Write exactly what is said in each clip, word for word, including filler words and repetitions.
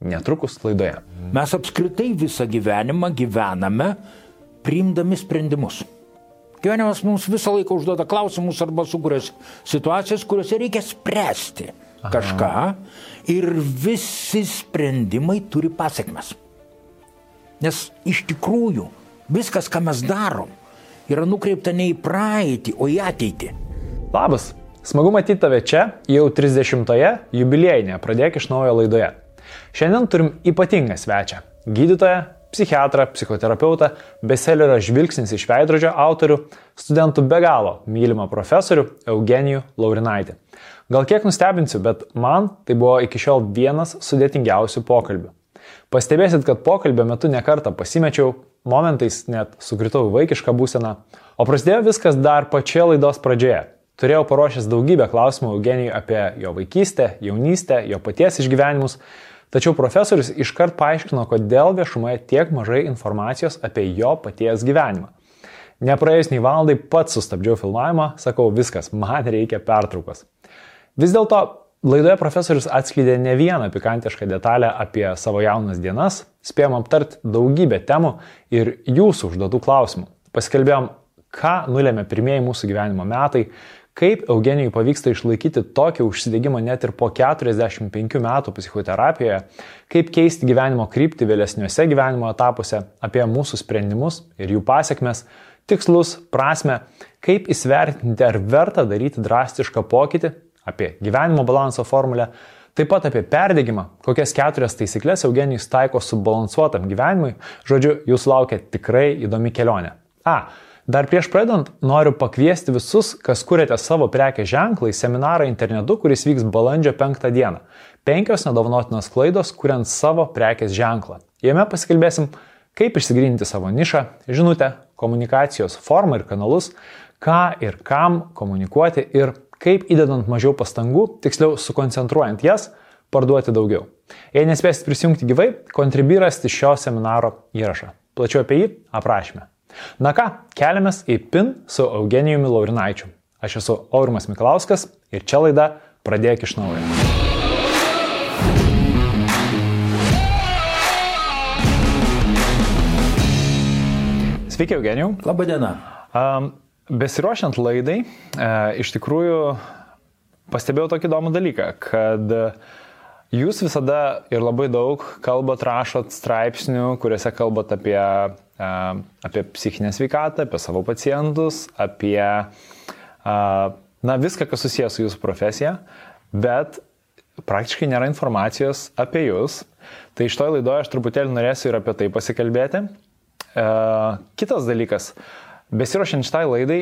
netrukus laidoje. Mes apskritai visą gyvenimą gyvename priimdami sprendimus. Gyvenimas mums visą laiką užduoda klausimus arba sukuria situacijas, kuriuose reikia spręsti kažką. Aha. Ir visi sprendimai turi pasekmes. Nes iš tikrųjų viskas, ką mes darom, yra nukreipta ne į praeitį, o į ateitį. Labas, smagu matyti tave čia, jau trisdešimtoje jubiliejinėje Pradėk iš naujo laidoje. Šiandien turim ypatingą svečią – gydytoją, psichiatrą, psichoterapeutą, bestsellerio Žvilgsnis iš veidrodžio autorių, studentų be galo mylimą profesorių Eugenijų Laurinaitį. Gal kiek nustebinsiu, bet man tai buvo iki šiol vienas sudėtingiausių pokalbių. Pastebėsit, kad pokalbio metu nekartą pasimečiau, momentais net sukritau į vaikišką būseną, o prasidėjo viskas dar pačioje laidos pradžioje. Turėjau paruošęs daugybę klausimų Eugenijui apie jo vaikystę, jaunystę, jo paties išgyvenimus, tačiau profesorius iškart paaiškino, kodėl viešumoje tiek mažai informacijos apie jo paties gyvenimą. Nepraėjus nei valandai pats sustabdžiau filmavimą, sakau, viskas, man reikia pertraukos. Vis dėlto laidoje profesorius atskleidė ne vieną pikantišką detalę apie savo jaunas dienas, spėjom aptarti daugybę temų ir jūsų užduotų klausimų. Pasikalbėjom, ką nulėmė pirmieji mūsų gyvenimo metai, kaip Eugenijui pavyksta išlaikyti tokį užsidegimą net ir po keturiasdešimt penkių metų psichoterapijoje, kaip keisti gyvenimo kryptį vėlesniuose gyvenimo etapuose, apie mūsų sprendimus ir jų pasekmes, tikslus, prasmę, kaip įsvertinti, ar verta daryti drastišką pokytį, apie gyvenimo balanso formulę, taip pat apie perdegimą, kokias keturias taisyklės Eugenijus taiko subalansuotam gyvenimui, žodžiu, jūs laukia tikrai įdomi kelionė. A. Dar prieš pradedant noriu pakviesti visus, kas kuriate savo prekės ženklą, į seminarą internetu, kuris vyks balandžio penktą dieną. Penkios nedovanotinos klaidos, kuriant savo prekės ženklą. Jame pasikalbėsim, kaip išsigryninti savo nišą, žinutę, komunikacijos formą ir kanalus, ką ir kam komunikuoti ir kaip įdedant mažiau pastangų, tiksliau sukoncentruojant jas, parduoti daugiau. Jei nespėsit prisijungti gyvai, Contribui rasti šio seminaro įrašą. Plačiau apie jį aprašyme. Na ką, keliamės į PIN su Eugenijumi Laurinaičiu. Aš esu Aurimas Mikalauskas ir čia laida Pradėk iš naujo. Sveiki, Eugenijau. Labą dieną. Besiruošiant laidai, iš tikrųjų pastebėjau tokį įdomų dalyką, kad jūs visada ir labai daug kalbat, rašot straipsnių, kuriuose kalbat apie, apie psichinę sveikatą, apie savo pacientus, apie na, viską, kas susijęs su jūsų profesija, bet praktiškai nėra informacijos apie jūs. Tai iš to laidoje aš truputėlį norėsiu ir apie tai pasikalbėti. Kitas dalykas, besiruošiant šitai laidai,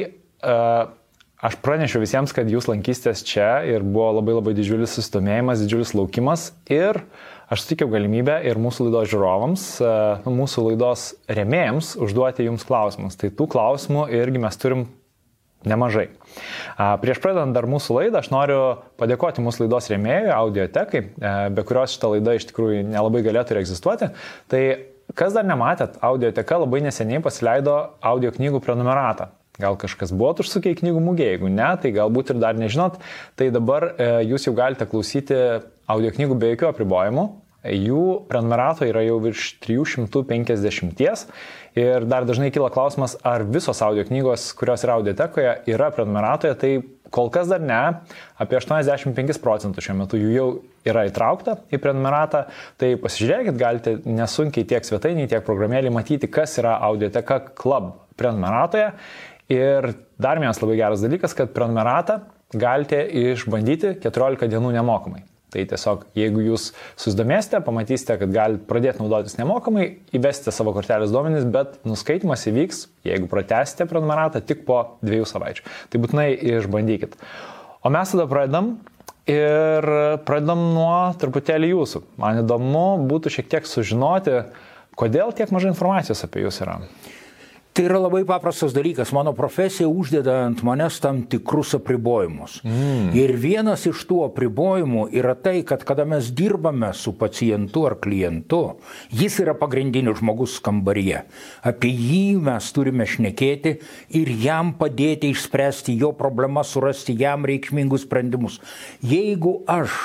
aš pranešiau visiems, kad jūs lankysitės čia ir buvo labai labai didžiulis susidomėjimas, didžiulis laukimas ir aš sutikiau galimybę ir mūsų laidos žiūrovams, mūsų laidos rėmėjams užduoti jums klausimus. Tai tų klausimų irgi mes turim nemažai. Prieš pradedant dar mūsų laidą, aš noriu padėkoti mūsų laidos rėmėjui, Audiotekai, be kurios šita laida iš tikrųjų nelabai galėtų ir egzistuoti. Tai kas dar nematėt, Audioteka labai neseniai pasileido audio knygų prenumeratą. Gal kažkas buvot užsukę į knygų mugę, jeigu ne, tai galbūt ir dar nežinot. Tai dabar e, jūs jau galite klausyti audio knygų be jokių apribojimų. Jų prenumeratoje yra jau virš trijų šimtų penkiasdešimties. Ir dar dažnai kyla klausimas, ar visos audio knygos, kurios yra Audiotekoje, yra prenumeratoje. Tai kol kas dar ne. Apie aštuoniasdešimt penkis procentus šiuo metu jų jau yra įtraukta į prenumeratą. Tai pasižiūrėkit, galite nesunkiai tiek svetainiai, tiek programėlį matyti, kas yra Audioteka Club prenumeratoje. Ir dar vienas labai geras dalykas, kad prenumeratą galite išbandyti keturiolika dienų nemokamai. Tai tiesiog, jeigu jūs susidomėsite, pamatysite, kad galite pradėti naudotis nemokamai, įvesite savo kortelės duomenis, bet nuskaitimas įvyks, jeigu pratęsite prenumeratą, tik po dviejų savaičių. Tai būtinai išbandykit. O mes tada pradedam ir pradedam nuo truputėlį jūsų. Man įdomu būtų šiek tiek sužinoti, kodėl tiek mažai informacijos apie jūs yra. Tai yra labai paprastas dalykas. Mano profesija uždeda ant manęs tam tikrus apribojimus. Mm. Ir vienas iš tų apribojimų yra tai, kad kada mes dirbame su pacientu ar klientu, jis yra pagrindinis žmogus kambaryje. Apie jį mes turime šnekėti ir jam padėti išspręsti jo problemas, surasti jam reikšmingus sprendimus. Jeigu aš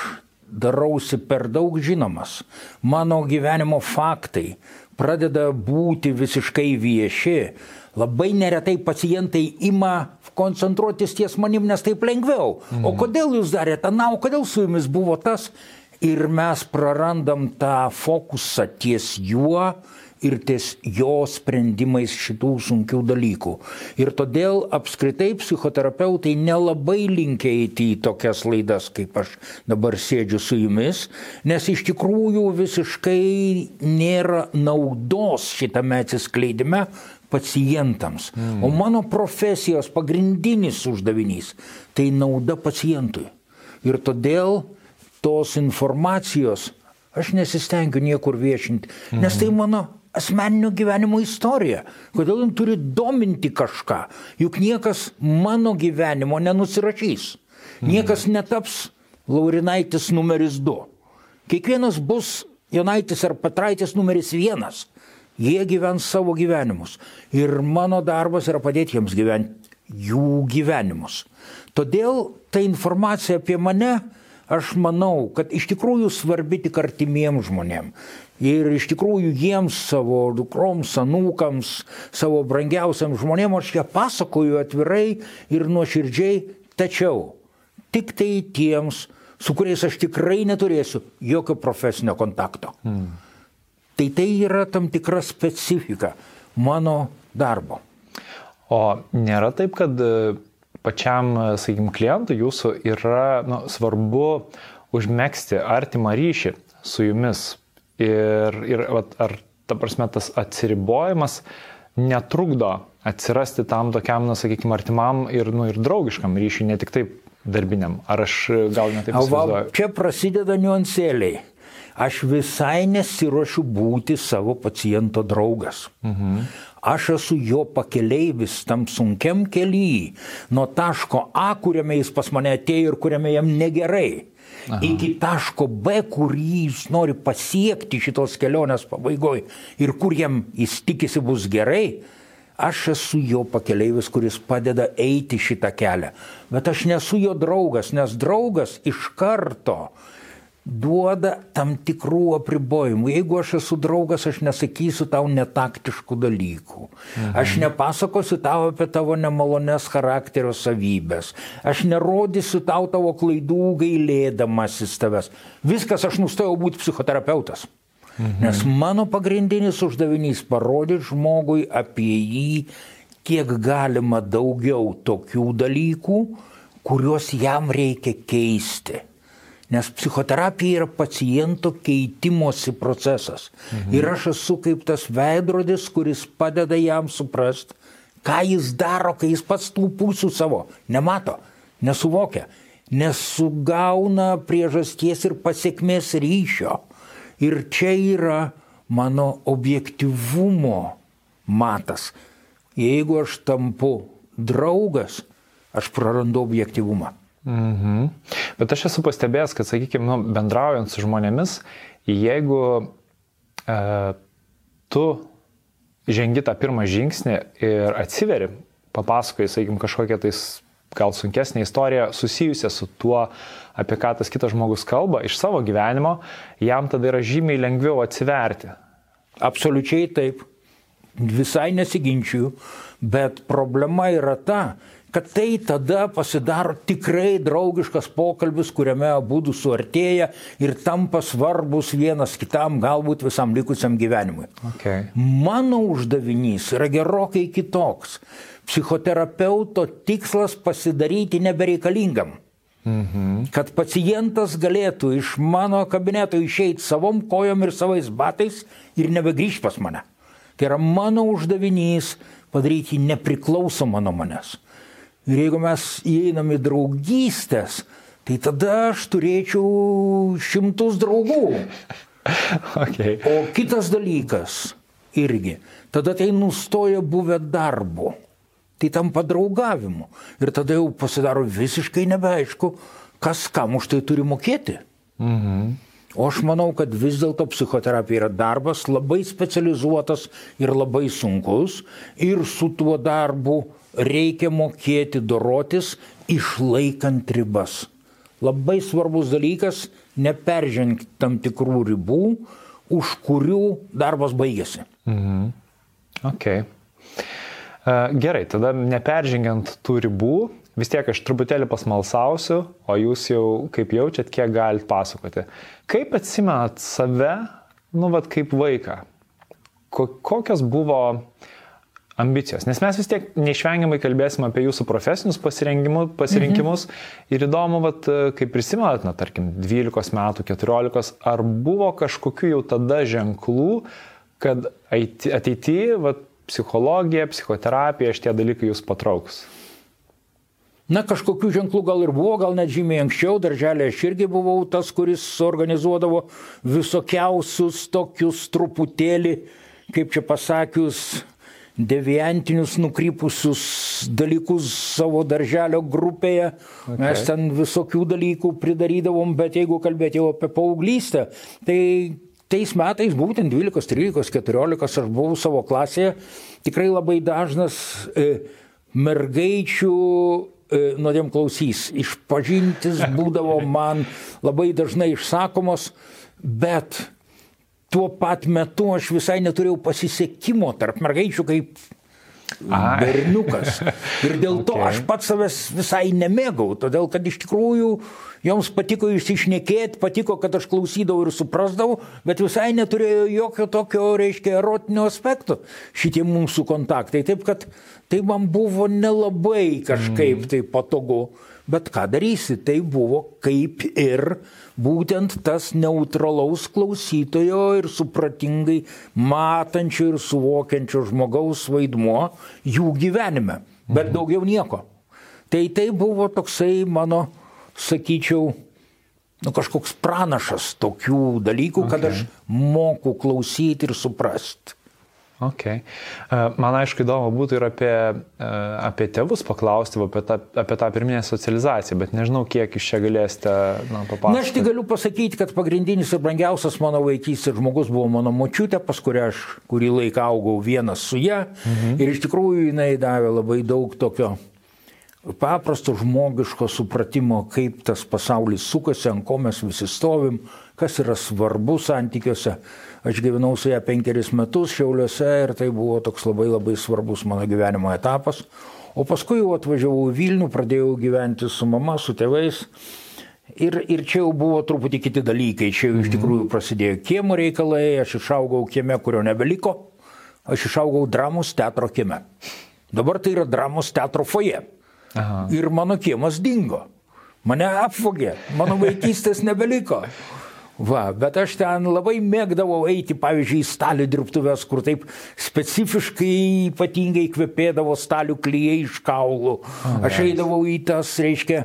darausi per daug žinomas, mano gyvenimo faktai pradeda būti visiškai vieši, labai neretai pacientai ima koncentruotis ties manim, nes taip lengviau. Mhm. O kodėl jūs darėte, na, o kodėl su jumis buvo tas? Ir mes prarandam tą fokusą ties juo ir ties jo sprendimais šitų sunkių dalykų. Ir todėl apskritai psichoterapeutai nelabai linkia eiti į tokias laidas, kaip aš dabar sėdžiu su jumis, nes iš tikrųjų visiškai nėra naudos šitame atsiskleidime pacientams. Mm. O mano profesijos pagrindinis uždavinys – tai nauda pacientui. Ir todėl tos informacijos aš nesistengiu niekur viešinti, mm. nes tai mano asmeninio gyvenimo istorija. Kodėl jin turi dominti kažką? Juk niekas mano gyvenimo nenusirašys. Mm. Niekas netaps Laurinaitis numeris du. Kiekvienas bus Jonaitis ar Petraitis numeris vienas. Jie gyvens savo gyvenimus. Ir mano darbas yra padėti jiems gyventi jų gyvenimus. Todėl ta informacija apie mane, aš manau, kad iš tikrųjų svarbi tik artimiems žmonėms. Ir iš tikrųjų jiems, savo dukroms, anūkams, savo brangiausiams žmonėms aš ją pasakoju atvirai ir nuoširdžiai, tačiau tik tai tiems, su kuriais aš tikrai neturėsiu jokio profesinio kontakto. Mm. Tai tai yra tam tikra specifika mano darbo. O nėra taip, kad pačiam, sakykim, klientui jūsų yra nu, svarbu užmegzti artimą ryšį su jumis ir, ir ar, ta prasme, tas atsiribojimas netrukdo atsirasti tam tokiam, nu, sakykim, artimam ir, nu, ir draugiškam ryšiui, ne tik taip darbiniam. Ar aš gal netaip įsivaizduoju? Čia prasideda niuansėliai. Aš visai nesiruošiu būti savo paciento draugas. Mhm. Aš esu jo pakeleivis tam sunkiam kely, nuo taško A, kuriame jis pas mane atėjo ir kuriame jam negerai, Aha. iki taško B, kurį jis nori pasiekti šitos kelionės pabaigoje ir kur jam jis tikisi bus gerai. Aš esu jo pakeleivis, kuris padeda eiti šitą kelią. Bet aš nesu jo draugas, nes draugas iš karto duoda tam tikrų apribojimų. Jeigu aš esu draugas, aš nesakysiu tau netaktiškų dalykų. Mhm. Aš nepasakosiu tau apie tavo nemalones charakterio savybės. Aš nerodysiu tau tavo klaidų gailėdamasis tavęs. Viskas, aš nustojau būti psichoterapeutas. Mhm. Nes mano pagrindinis uždavinys parodyti žmogui apie jį kiek galima daugiau tokių dalykų, kuriuos jam reikia keisti. Nes psichoterapija yra paciento keitimosi procesas. Mhm. Ir aš esu kaip tas veidrodis, kuris padeda jam suprasti, ką jis daro, kai jis pats tų pusių savo nemato, nesuvokia, nesugauna priežasties ir pasiekmės ryšio. Ir čia yra mano objektyvumo matas. Jeigu aš tampu draugas, aš prarandu objektyvumą. Mhm. Bet aš esu pastebėjęs, kad, sakykime, nu, bendraujant su žmonėmis, jeigu e, tu žengi tą pirmą žingsnį ir atsiveri, papasakoji, sakykime, kažkokią tais gal sunkesnę istoriją susijusią su tuo, apie ką tas kitas žmogus kalba iš savo gyvenimo, jam tada yra žymiai lengviau atsiverti. Absoliučiai taip. Visai nesiginčiu, bet problema yra ta, kad tai tada pasidaro tikrai draugiškas pokalbis, kuriame abudu suartėja ir tampa svarbus vienas kitam, galbūt visam likusiam gyvenimui. Okay. Mano uždavinys yra gerokai kitoks. Psichoterapeuto tikslas pasidaryti nebereikalingam. Mhm. Kad pacientas galėtų iš mano kabineto išeiti savom kojom ir savais batais ir nebegrįžti pas mane. Tai yra mano uždavinys padaryti nepriklausomą nuo manęs. Ir jeigu mes įeinam į draugystės, tai tada aš turėčiau šimtus draugų. Okay. O kitas dalykas irgi, tada tai nustoja buvę darbu. Tai tampa draugavimu. Ir tada jau pasidaro visiškai nebeaišku, kas kam už tai turi mokėti. Mhm. O aš manau, kad vis dėlto psichoterapija yra darbas labai specializuotas ir labai sunkus. Ir su tuo darbu reikia mokėti dorotis, išlaikant ribas. Labai svarbus dalykas neperžengti tam tikrų ribų, už kurių darbas baigėsi. Mhm. Okay. Gerai, tada neperžengiant tų ribų, vis tiek aš truputėlį pasmalsausiu, o jūs jau kaip jaučiat, kiek galite pasakoti. Kaip atsimenat save, nu, vat, kaip vaiką? Kokios buvo ambicijos? Nes mes vis tiek neišvengiamai kalbėsim apie jūsų profesinius pasirinkimus mhm. ir įdomu, vat, kaip prisimenat, na, tarkim, dvylikos metų, keturiolikos, ar buvo kažkokių jau tada ženklų, kad ateityje, vat, psichologija, psichoterapija, šitie dalykai jūs patrauks? Na, kažkokių ženklų gal ir buvo, gal net žymiai anksčiau. Darželė aš irgi buvau tas, kuris organizuodavo visokiausius tokius truputėlį, kaip čia pasakius, deviantinius nukrypusius dalykus savo darželio grupėje. Okay. Mes ten visokių dalykų pridarydavom, bet jeigu kalbėti jau apie paauglystę, tai tais metais, būtent dvylikos, trylikos, keturiolikos, aš buvau savo klasėje, tikrai labai dažnas e, mergaičių e, nuodėm klausys. Išpažintis būdavo man labai dažnai išsakomos, bet tuo pat metu aš visai neturėjau pasisekimo tarp mergaičių kaip berniukas. Ir dėl to okay. aš pats savęs visai nemėgau, todėl kad iš tikrųjų joms patiko išsišnekėti, patiko, kad aš klausydavau ir suprasdavau, bet visai neturėjo jokio tokio, reiškia, erotinio aspekto šitie mūsų kontaktai. Taip, kad tai man buvo nelabai kažkaip tai patogu, bet ką darysi, tai buvo kaip ir būtent tas neutralaus klausytojo ir supratingai matančio ir suvokiančio žmogaus vaidmuo jų gyvenime, bet mhm. daugiau nieko. Tai tai buvo toksai mano, sakyčiau, nu, kažkoks pranašas tokių dalykų, okay. kad aš moku klausyti ir suprasti. Okay. Man aišku įdomu būtų ir apie, apie tėvus paklausti, apie tą, apie tą pirminę socializaciją, bet nežinau, kiek iš čia galėsite na, papasakoti. Na, aš tik galiu pasakyti, kad pagrindinis ir brangiausias mano vaikystės žmogus buvo mano močiutė, pas kurią aš kurį laiką augau vienas su ja. Mhm. Ir iš tikrųjų jinai davė labai daug tokio paprasto žmogiško supratimo, kaip tas pasaulis sukasi, ant ko mes visi stovim, kas yra svarbu santykiuose. Aš gyvenau su ją penkeris metus Šiauliuose ir tai buvo toks labai labai svarbus mano gyvenimo etapas. O paskui jau atvažiavau į Vilnių, pradėjau gyventi su mama, su tėvais. Ir, ir čia jau buvo truputį kiti dalykai. Čia jau iš tikrųjų prasidėjo kiemo reikalai, aš išaugau kieme, kurio nebeliko. Aš išaugau dramos teatro kieme. Dabar tai yra dramos teatro foje. Aha. Ir mano kiemas dingo. Mane apvogė, mano vaikystės nebeliko. Va, bet aš ten labai mėgdavau eiti, pavyzdžiui, į stalių dirbtuves, kur taip specifiškai ypatingai kvepėdavo stalių klijai iš kaulų. Aš eidavau į tas, reiškia,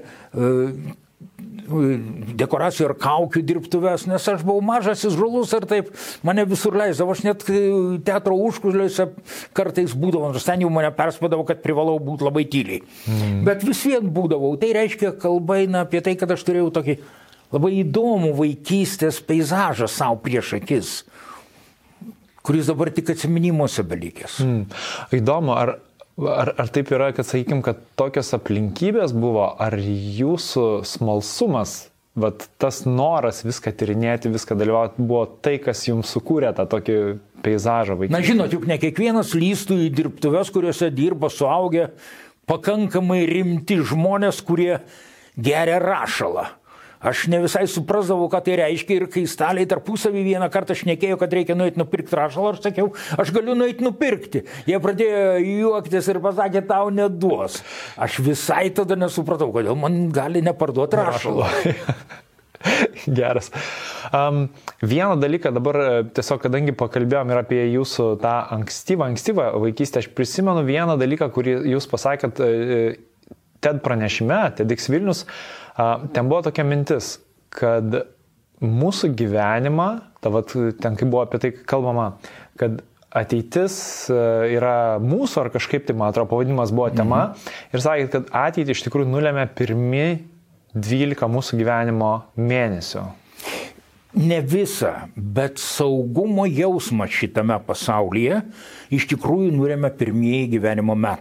dekoracijų ir kaukių dirbtuves, nes aš buvau mažas įžulus ir taip mane visur leisdavo. Aš net teatro užkulisiuose kartais būdavau, nors ten jau mane perspėdavo, kad privalau būti labai tyliai. Mm. Bet vis vien būdavau. Tai reiškia, kalba eina apie tai, kad aš turėjau tokį labai įdomų vaikystės peizažą savo prieš akis, kuris dabar tik atsiminimuose belikęs. Mm. Įdomu, ar, ar, ar taip yra, kad, sakykime, kad tokios aplinkybės buvo, ar jūsų smalsumas, vat, tas noras viską tyrinėti, viską dalyvauti, buvo tai, kas jums sukūrė tą tokį peizažą vaikystės? Na, žinot, juk ne kiekvienas lįstų į dirbtuves, kuriuose dirba suaugę pakankamai rimti žmonės, kurie geria rašalą. Aš ne visai suprasdavau, ką tai reiškia, ir kai staliai tarpusavį vieną kartą šnekėjo, kad reikia nueiti nupirkti rašalą, aš sakiau, aš galiu nueiti nupirkti. Jie pradėjo juoktis ir pasakė, tau neduos. Aš visai tada nesupratau, kodėl man gali neparduoti rašalą. Geras. Um, vieną dalyką dabar tiesiog, kadangi pakalbėjom ir apie jūsų tą ankstyvą, ankstyvą vaikystę, aš prisimenu vieną dalyką, kurį jūs pasakėt TED pranešime, TEDx Vilnius, ten buvo tokia mintis, kad mūsų gyvenimą, tavat, ten kaip buvo apie tai kalbama, kad ateitis yra mūsų, ar kažkaip tai, man atrodo, pavadinimas buvo tema, mhm. ir sakėt, kad ateitį iš tikrųjų nulėmė pirmi dvylika mūsų gyvenimo mėnesių. Ne visą, bet saugumo jausmą šitame pasaulyje iš tikrųjų nulėmė pirmieji gyvenimo metai.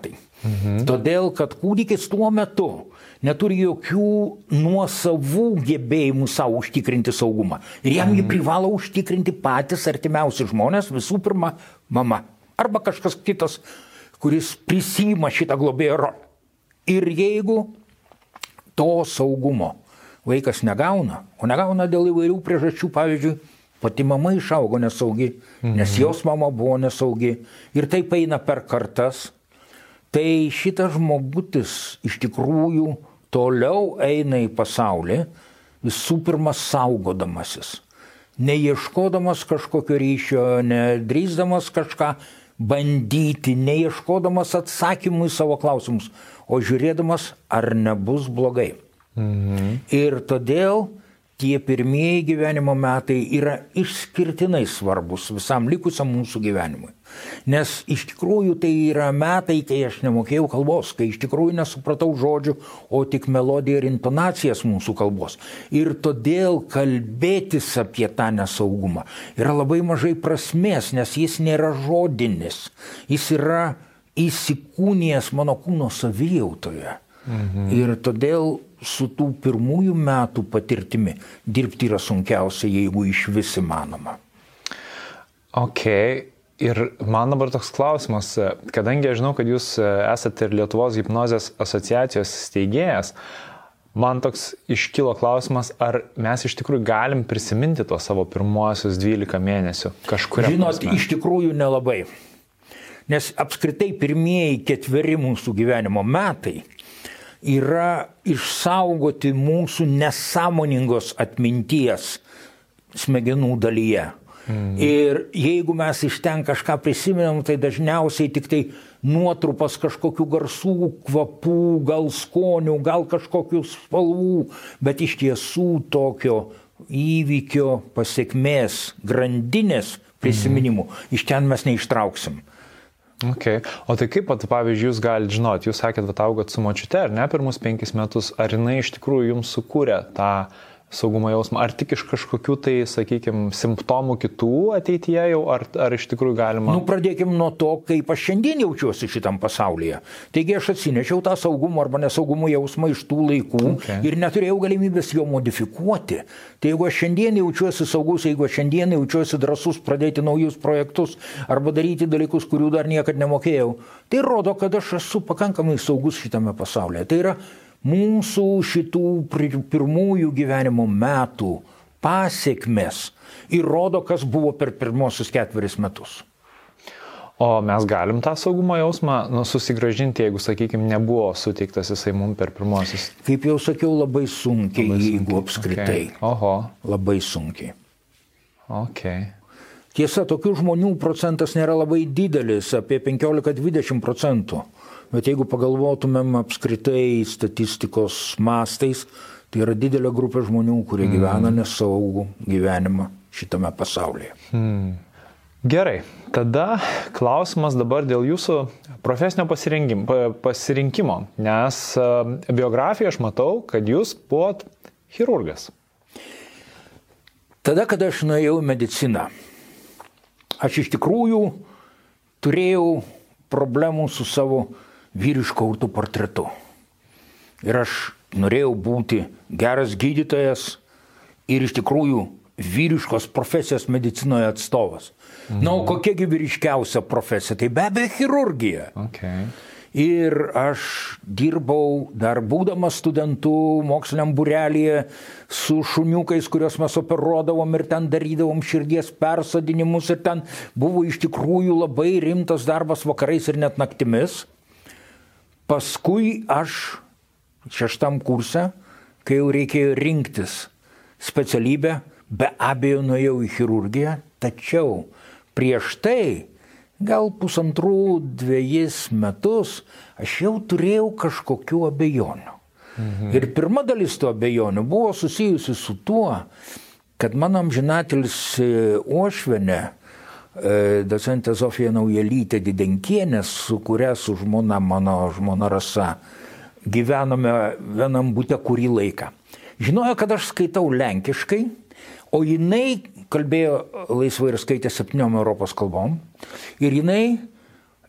Mhm. Todėl, kad kūdikis tuo metu neturi jokių nuosavų gebėjimų savo užtikrinti saugumą. Ir jam jį privalo užtikrinti patys artimiausi žmonės, visų pirma, mama. Arba kažkas kitas, kuris prisima šitą globėjo rolę. Ir jeigu to saugumo vaikas negauna, o negauna dėl įvairių priežasčių, pavyzdžiui, pati mama išaugo nesaugi, mhm. nes jos mama buvo nesaugi ir taip eina per kartas, tai šitas žmogutis iš tikrųjų toliau eina į pasaulį, visų pirma saugodamasis, neieškodamas kažkokio ryšio, nedrįsdamas kažką bandyti, neieškodamas atsakymų į savo klausimus, o žiūrėdamas, ar nebus blogai. Mhm. Ir todėl tie pirmieji gyvenimo metai yra išskirtinai svarbus visam likusiam mūsų gyvenimui. Nes iš tikrųjų tai yra metai, kai aš nemokėjau kalbos, kai iš tikrųjų nesupratau žodžių, o tik melodiją ir intonacijas mūsų kalbos. Ir todėl kalbėtis apie tą nesaugumą yra labai mažai prasmės, nes jis nėra žodinis. Jis yra įsikūnijęs mano kūno savijautoje. Mhm. Ir todėl su tų pirmųjų metų patirtimi dirbti yra sunkiausia, jeigu iš vis įmanoma. Ok, ir man dabar toks klausimas, kadangi aš žinau, kad jūs esate ir Lietuvos hipnozės asociacijos steigėjas, man toks iškilo klausimas, ar mes iš tikrųjų galim prisiminti tuos savo pirmuosius dvylika mėnesių kažkuria Žinot, prasme? Iš tikrųjų nelabai. Nes apskritai pirmieji ketveri mūsų gyvenimo metai yra išsaugoti mūsų nesąmoningos atminties smegenų dalyje. Mm. Ir jeigu mes iš ten kažką prisimenam, tai dažniausiai tik tai nuotrupas kažkokių garsų, kvapų, gal skonių, gal kažkokių spalvų, bet iš tiesų tokio įvykio pasiekmės grandinės prisiminimų mm. iš ten mes neištrauksim. Okay. O tai kaip, pavyzdžiui, jūs galite žinoti, jūs sakėt, kad augot su močiute, ar ne, pirmus penkis metus, ar jinai iš tikrųjų jums sukūrė tą saugumo jausmą, ar tik iš kažkokių tai, sakykime, simptomų kitų ateityje jau, ar, ar iš tikrųjų galima... Nu, pradėkim nuo to, kaip aš šiandien jaučiuosi šitam pasaulyje. Taigi aš atsinešiau tą saugumo arba nesaugumo jausmą iš tų laikų okay. ir neturėjau galimybės jo modifikuoti. Tai jeigu aš šiandien jaučiuosi saugus, jeigu aš šiandien jaučiuosi drąsus pradėti naujus projektus arba daryti dalykus, kurių dar niekad nemokėjau, tai rodo, kad aš esu pakankamai saugus šitame pasaulyje. Tai yra mūsų šitų pirmųjų gyvenimo metų pasiekmes įrodo, kas buvo per pirmosius ketveris metus. O mes galim tą saugumo jausmą nu, susigrąžinti, jeigu, sakykime, nebuvo suteiktas jisai mums per pirmosius. Kaip jau sakiau, labai sunkiai, labai sunkiai. Jeigu apskritai. Okay. Oho. Labai sunkiai. Okay. Tiesa, tokių žmonių procentas nėra labai didelis, apie penkiolika dvidešimt procentų. Bet jeigu pagalvotumėm apskritai statistikos mastais, tai yra didelė grupė žmonių, kurie mm. gyvena nesaugų gyvenimą šitame pasaulyje. Mm. Gerai, tada klausimas dabar dėl jūsų profesinio pasirinkimo, nes biografiją aš matau, kad jūs buvot chirurgas. Tada, kada aš nuėjau į mediciną, aš iš tikrųjų turėjau problemų su savo vyriško autoportretu. Ir aš norėjau būti geras gydytojas ir iš tikrųjų vyriškos profesijos medicinoje atstovas. Mhm. Na, o kokiagi vyriškiausia profesija? Tai be abejo chirurgija. Okay. Ir aš dirbau dar būdamas studentu moksliniam būrelyje su šuniukais, kuriuos mes operuodavom ir ten darydavom širdies persodinimus ir ten buvo iš tikrųjų labai rimtas darbas vakarais ir net naktimis. Paskui aš šeštam kurse, kai jau reikėjo rinktis specialybę, be abejo nuėjau į chirurgiją, tačiau prieš tai gal pusantrų dviejus metus aš jau turėjau kažkokių abejonių. Mhm. Ir pirma dalis tų abejonių buvo susijusi su tuo, kad mano amžinatilis uošvienė, docentė Zofija Naujelytė Didenkienė, su kuria su žmona, mano žmona Rasa, gyvenome vienam bute kurį laiką. Žinojo, kad aš skaitau lenkiškai, o jinai kalbėjo laisvai ir skaitė septyniom Europos kalbom. Ir jinai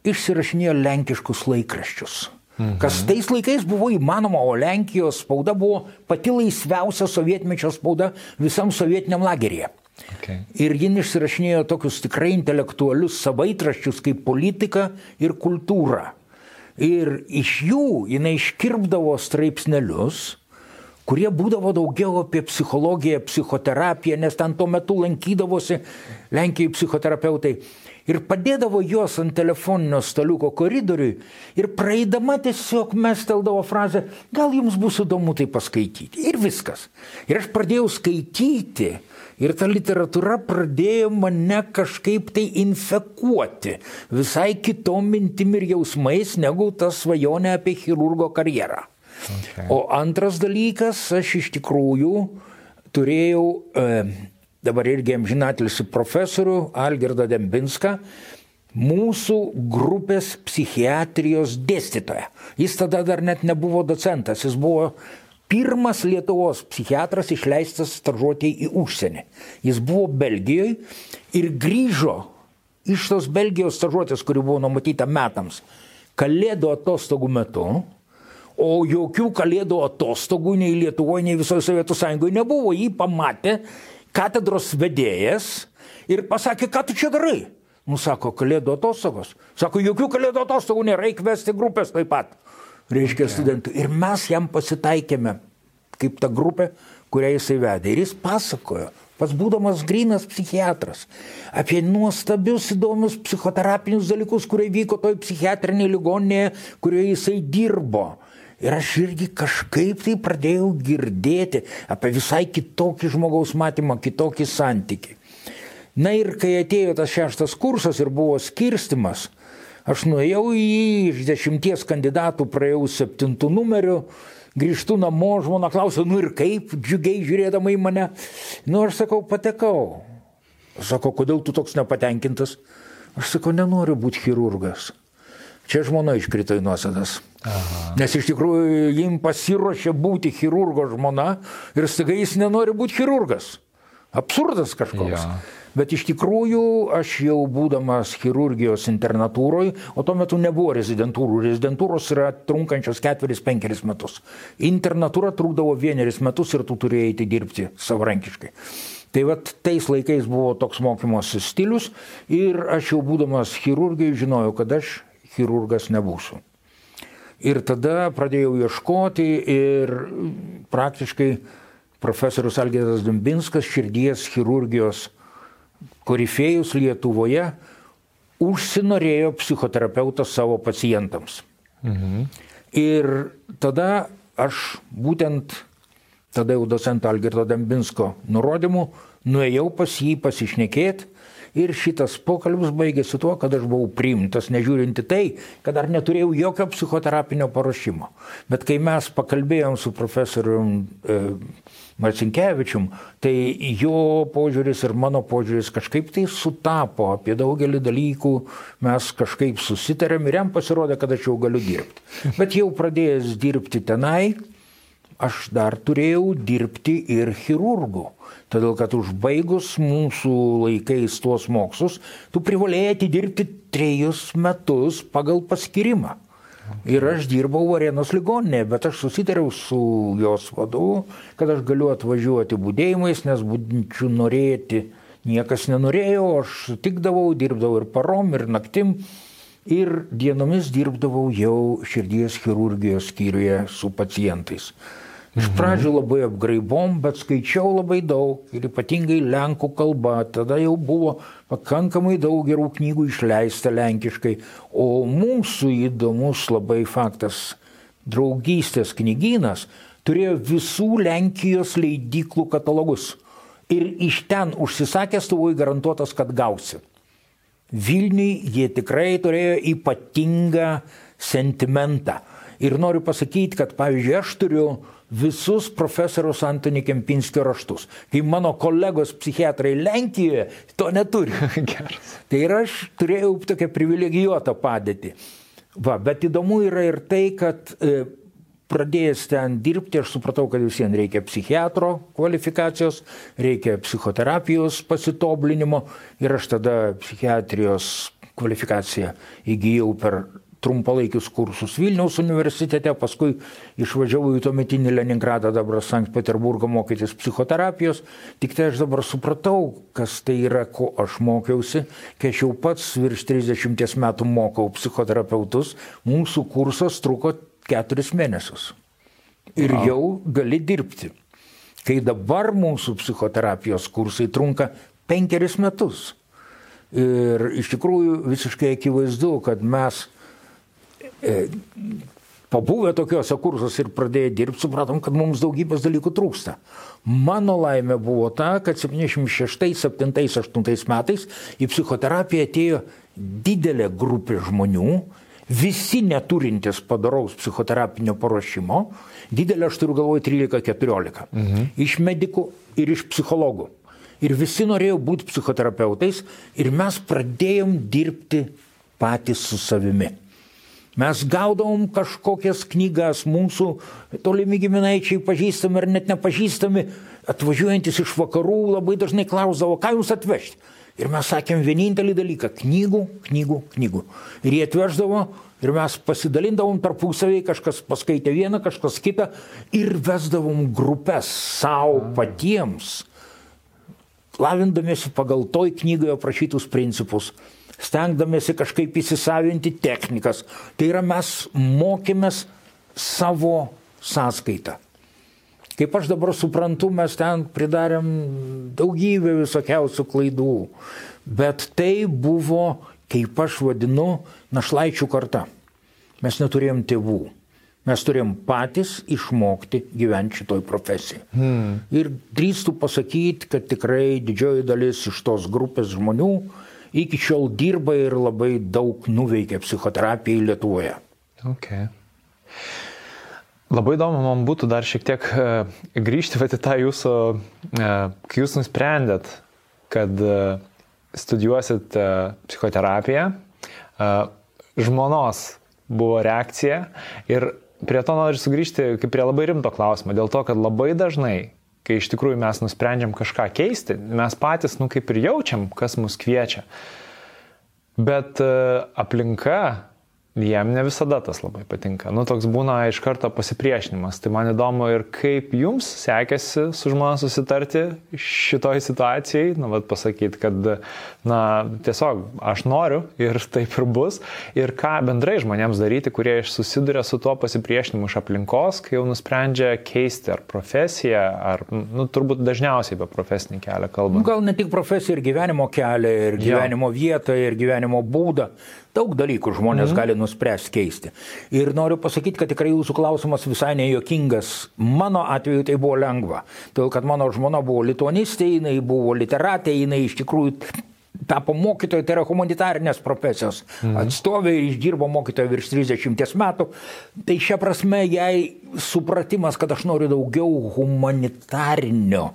išsirašinėjo lenkiškus laikraščius. Mhm. Kas tais laikais buvo įmanoma, o Lenkijos spauda buvo pati laisviausia sovietmečio spauda visam sovietiniam lageryje. Okay. Ir jin išsirašinėjo tokius tikrai intelektualius savaitraščius kaip politika ir kultūra. Ir iš jų jinai iškirpdavo straipsnelius, kurie būdavo daugiau apie psichologiją, psichoterapiją, nes ten tuo metu lankydavosi Lenkijai psichoterapeutai. Ir padėdavo juos ant telefoninio staliuko koridoriui ir praeidama tiesiog mesteldavo frazę, gal jums bus įdomu tai paskaityti. Ir viskas. Ir aš pradėjau skaityti ir ta literatūra pradėjo mane kažkaip tai infekuoti visai kitom mintim ir jausmais negu ta svajonė apie chirurgo karjerą. Okay. O antras dalykas, aš iš tikrųjų turėjau... E, dabar irgi amžinatilsį profesorių Algirdą Dembinską, mūsų grupės psichiatrijos dėstytoją. Jis tada dar net nebuvo docentas, jis buvo pirmas Lietuvos psichiatras išleistas stažuotei į užsienį. Jis buvo Belgijoje ir grįžo iš tos Belgijos stažuotės, kuri buvo numatyta metams, kalėdų atostogų metu, o jokių kalėdų atostogų nei Lietuvoje, nei visoje Sovietų Sąjungoje nebuvo. Jį pamatė katedros vedėjas ir pasakė, ką tu čia darai? Nu, sako, kalėdų atostogos. Sako, jokių kalėdų atostogų nėra, reik vesti grupės taip pat. Reiškia okay. Studentų. Ir mes jam pasitaikėme kaip ta grupė, kurią jisai vedė. Ir jis pasakojo, pats būdamas grynas psichiatras, apie nuostabius įdomius psichoterapinius dalykus, kurie vyko toj psichiatrinėje ligoninėje, kurioje jisai dirbo. Ir aš irgi kažkaip tai pradėjau girdėti apie visai kitokį žmogaus matymą, kitokį santykį. Na ir kai atėjo tas šeštas kursas ir buvo skirstimas, aš nuėjau į jį, iš dešimties kandidatų praėjau septintų numerių, grįžtu namo, žmona klausė, nu ir kaip, džiugiai žiūrėdama į mane. Nu, aš sakau, patekau. Sako, kodėl tu toks nepatenkintas? Aš sakau, nenoriu būti chirurgas. Čia žmona iškrito į nuosėdas. Aha. Nes iš tikrųjų jim pasiruošė būti chirurgo žmona ir staiga jis nenori būti chirurgas. Absurdas kažkoks. Ja. Bet iš tikrųjų aš jau būdamas chirurgijos internatūroje, o tuo metu nebuvo rezidentūrų. Rezidentūros yra trunkančios ketveris, penkeris metus. Internatūra trukdavo vieneris metus ir tu turėjai eiti dirbti savarankiškai. Tai vat tais laikais buvo toks mokymosi stilius ir aš jau būdamas chirurgijai žinojau, kad aš chirurgas nebūsiu. Ir tada pradėjau ieškoti ir praktiškai profesorius Algirdas Dembinskas, širdies chirurgijos korifėjus Lietuvoje, užsinorėjo psichoterapeutas savo pacientams. Mhm. Ir tada aš būtent, tada jau docento Algirdo Dembinsko nurodymu, nuėjau pas jį pasišnekėti. Ir šitas pokalbis baigėsi tuo, kad aš buvau priimtas, nežiūrinti tai, kad dar neturėjau jokio psichoterapinio paruošimo. Bet kai mes pakalbėjom su profesorium e, Marcinkevičium, tai jo požiūris ir mano požiūris kažkaip tai sutapo, apie daugelį dalykų mes kažkaip susitarėm ir jam pasirodė, kad aš jau galiu dirbti. Bet jau pradėjęs dirbti tenai, aš dar turėjau dirbti ir chirurgu. Todėl, kad užbaigus mūsų laikais tuos mokslus, tu privalėjai atidirbti trejus metus pagal paskyrimą. Okay. Ir aš dirbau Varėnos ligoninėje, bet aš susitariau su jos vadovu, kad aš galiu atvažiuoti budėjimais, nes budinčių norėti niekas nenorėjo, aš sutikdavau, dirbdavau ir parom, ir naktim, ir dienomis dirbdavau jau širdies chirurgijos skyriuje su pacientais. Iš pradžių labai apgraibom, bet skaičiau labai daug ir ypatingai lenkų kalba. Tada jau buvo pakankamai daug gerų knygų išleista lenkiškai. O mūsų įdomus labai faktas, draugystės knygynas turėjo visų Lenkijos leidyklų katalogus. Ir iš ten užsisakęs tu buvai garantuotas, kad gausi. Vilniui jie tikrai turėjo ypatingą sentimentą. Ir noriu pasakyti, kad pavyzdžiui, aš turiu visus profesoriaus Antoni Kempinskio raštus. Kai mano kolegos psichiatrai Lenkijoje to neturi. Tai ir aš turėjau tokią privilegijuotą padėtį. Va, bet įdomu yra ir tai, kad e, pradėjęs ten dirbti, aš supratau, kad visiems reikia psichiatro kvalifikacijos, reikia psichoterapijos pasitobulinimo ir aš tada psichiatrijos kvalifikaciją įgyjau per trumpalaikius kursus Vilniaus universitete, paskui išvažiavau į tuometinį Leningradą, dabar Sankt Peterburgą mokytis psichoterapijos. Tik tai aš dabar supratau, kas tai yra, ko aš mokiausi, kai aš jau pats virš trisdešimties metų mokau psichoterapeutus, mūsų kursas truko keturis mėnesius. Ir jau gali dirbti. Kai dabar mūsų psichoterapijos kursai trunka penkeris metus. Ir iš tikrųjų visiškai akivaizdu, kad mes pabuvę tokiuose kursuose ir pradėję dirbti, supratom, kad mums daugybės dalykų trūksta. Mano laimė buvo ta, kad septyniasdešimt šeštais, septintais, aštuntais metais į psichoterapiją atėjo didelė grupė žmonių, visi neturintis padaraus psichoterapinio paruošimo, didelė, aš turiu galvoje, trylika keturiolika, mhm. iš medikų ir iš psichologų. Ir visi norėjo būti psichoterapeutais ir mes pradėjom dirbti patys su savimi. Mes gaudavom kažkokias knygas, mūsų tolimi giminaičiai pažįstami ar net nepažįstami, atvažiuojantis iš vakarų, labai dažnai klausdavo, ką jūs atvežti. Ir mes sakėm vienintelį dalyką – knygų, knygų, knygų. Ir jie atveždavo ir mes pasidalindavom tarpusavį, kažkas paskaitė vieną, kažkas kitą ir vesdavom grupės savo patiems, lavindamiesi pagal toj knygoje aprašytus principus, stengdamėsi kažkaip įsisavinti technikas. Tai yra, mes mokėmės savo sąskaitą. Kaip aš dabar suprantu, mes ten pridarėm daugybę visokiausių klaidų. Bet tai buvo, kaip aš vadinu, našlaičių karta. Mes neturėjom tėvų. Mes turėjom patys išmokti gyventi šitoj profesijai. Hmm. Ir drįstu pasakyti, kad tikrai didžioji dalis iš tos grupės žmonių iki šiol dirba ir labai daug nuveikia psichoterapijai Lietuvoje. Okay. Labai įdomu man būtų dar šiek tiek grįžti į tą jūsų, kai jūs nusprendėt, kad studijuosit psichoterapiją, žmonos buvo reakcija ir prie to noriu sugrįžti kaip prie labai rimto klausimo, dėl to, kad labai dažnai, kai iš tikrųjų mes nusprendžiam kažką keisti, mes patys, nu, kaip ir jaučiam, kas mus kviečia. Bet uh, aplinka, jiem ne visada tas labai patinka. Nu, toks būna iš karto pasipriešinimas. Tai man įdomu ir kaip jums sekėsi su žmona susitarti šitoj situacijai, nu, vat pasakyti, kad, na, tiesiog aš noriu ir taip ir bus. Ir ką bendrai žmonėms daryti, kurie susiduria su tuo pasipriešinimu iš aplinkos, kai jau nusprendžia keisti ar profesiją, ar, nu, turbūt dažniausiai apie profesinį kelią kalbant. Gal ne tik profesiją, ir gyvenimo kelią, ir gyvenimo jo. vietą, ir gyvenimo būdą. Daug dalykų žmonės mm. gali nuspręsti keisti. Ir noriu pasakyti, kad tikrai jūsų klausimas visai nejuokingas. Mano atveju tai buvo lengva. Todėl, kad mano žmona buvo lituanistė, jinai buvo literatė, jinai iš tikrųjų tapo mokytoja, tai yra humanitarinės profesijos mm. atstovė ir išdirbo mokytoja virš trisdešimties metų. Tai šia prasme jai supratimas, kad aš noriu daugiau humanitarinio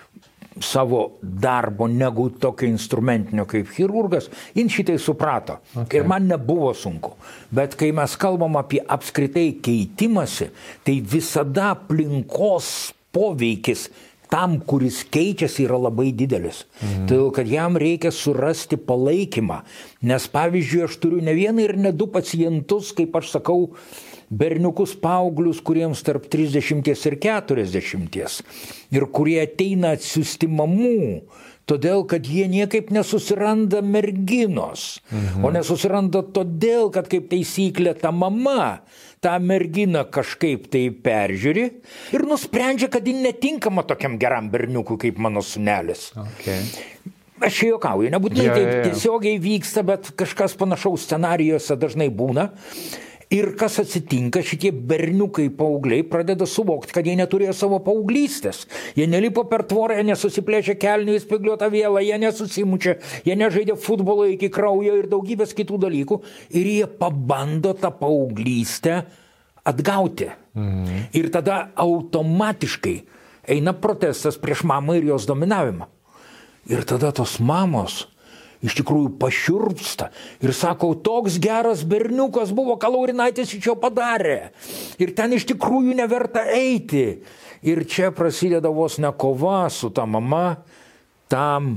savo darbo negu tokio instrumentinio kaip chirurgas, jin šitai suprato. Okay. Ir man nebuvo sunku. Bet kai mes kalbam apie apskritai keitimąsi, tai visada aplinkos poveikis tam, kuris keičiasi, yra labai didelis. Mhm. Todėl, kad jam reikia surasti palaikymą. Nes, pavyzdžiui, aš turiu ne vieną ir ne du pacientus, kaip aš sakau, berniukus paauglius, kuriems tarp trisdešimties ir keturiasdešimties. Ir kurie ateina atsiųsti mamų, todėl, kad jie niekaip nesusiranda merginos. Mhm. O nesusiranda todėl, kad kaip taisyklė ta mama tą merginą kažkaip tai peržiūri ir nusprendžia, kad ji netinkama tokiam geram berniukui kaip mano sūnelis. Okay. Aš čia juokauju, nebūtinai ja, taip ja, ja. tiesiogiai vyksta, bet kažkas panašaus scenarijuose dažnai būna. Ir kas atsitinka, šitie berniukai paaugliai pradeda suvokti, kad jie neturėjo savo paauglystės. Jie nelipo per tvorą, jie nesusiplėšė kelnių į spygliuotą vielą, jie nesusimučia, jie nežaidė futbolo iki kraujo ir daugybės kitų dalykų. Ir jie pabando tą paauglystę atgauti. Mhm. Ir tada automatiškai eina protestas prieš mamą ir jos dominavimą. Ir tada tos mamos iš tikrųjų pašiurpsta ir sako, toks geras berniukas buvo, ką Laurinaitis iš jo padarė. Ir ten iš tikrųjų neverta eiti. Ir čia prasideda vos ne kova su ta mama tam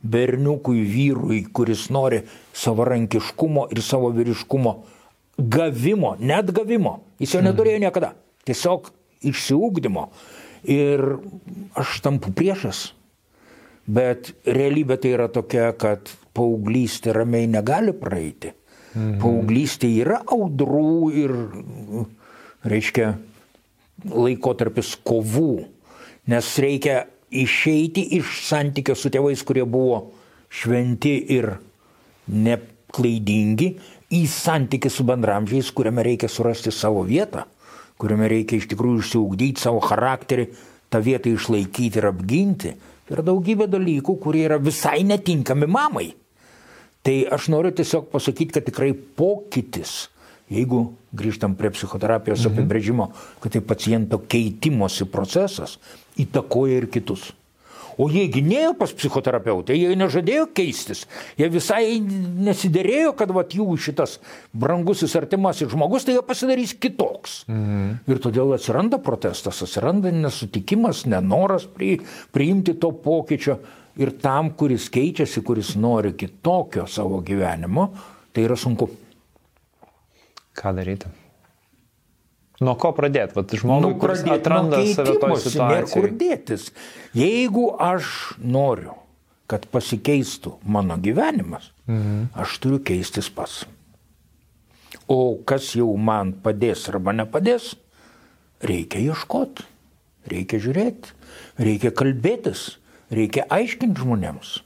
berniukui vyrui, kuris nori savarankiškumo ir savo vyriškumo gavimo, net gavimo. Jis jo neturėjo niekada. Tiesiog išsiugdymo. Ir aš tampu priešas. Bet realybė tai yra tokia, kad paauglystė ramiai negali praeiti. Mhm. Paauglystė yra audrų ir, reiškia, laikotarpis kovų. Nes reikia išeiti iš santykio su tėvais, kurie buvo šventi ir neklaidingi, į santykį su bendramžiais, kuriame reikia surasti savo vietą, kuriame reikia iš tikrųjų išsiugdyti savo charakterį, tą vietą išlaikyti ir apginti. Tai yra daugybė dalykų, kurie yra visai netinkami mamai. Tai aš noriu tiesiog pasakyti, kad tikrai pokytis, jeigu grįžtam prie psichoterapijos mhm. apibrėžimo, kad tai paciento keitimosi procesas įtakoja ir kitus. O jie ginėjo pas psichoterapeutą, jie nežadėjo keistis. Jie visai nesiderėjo, kad vat, jų šitas brangusis artimasis žmogus, tai jie pasidarys kitoks. Mhm. Ir todėl atsiranda protestas, atsiranda nesutikimas, nenoras pri, priimti to pokyčio. Ir tam, kuris keičiasi, kuris nori kitokio savo gyvenimo, tai yra sunku. Ką daryti? Nuo ko pradėti? Vat žmogui, nu, kuris atranda save toj situacijai. Nėra kur dėtis. Jeigu aš noriu, kad pasikeistų mano gyvenimas, mhm. aš turiu keistis pats. O kas jau man padės arba nepadės, reikia ieškoti, reikia žiūrėti, reikia kalbėtis, reikia aiškinti žmonėms.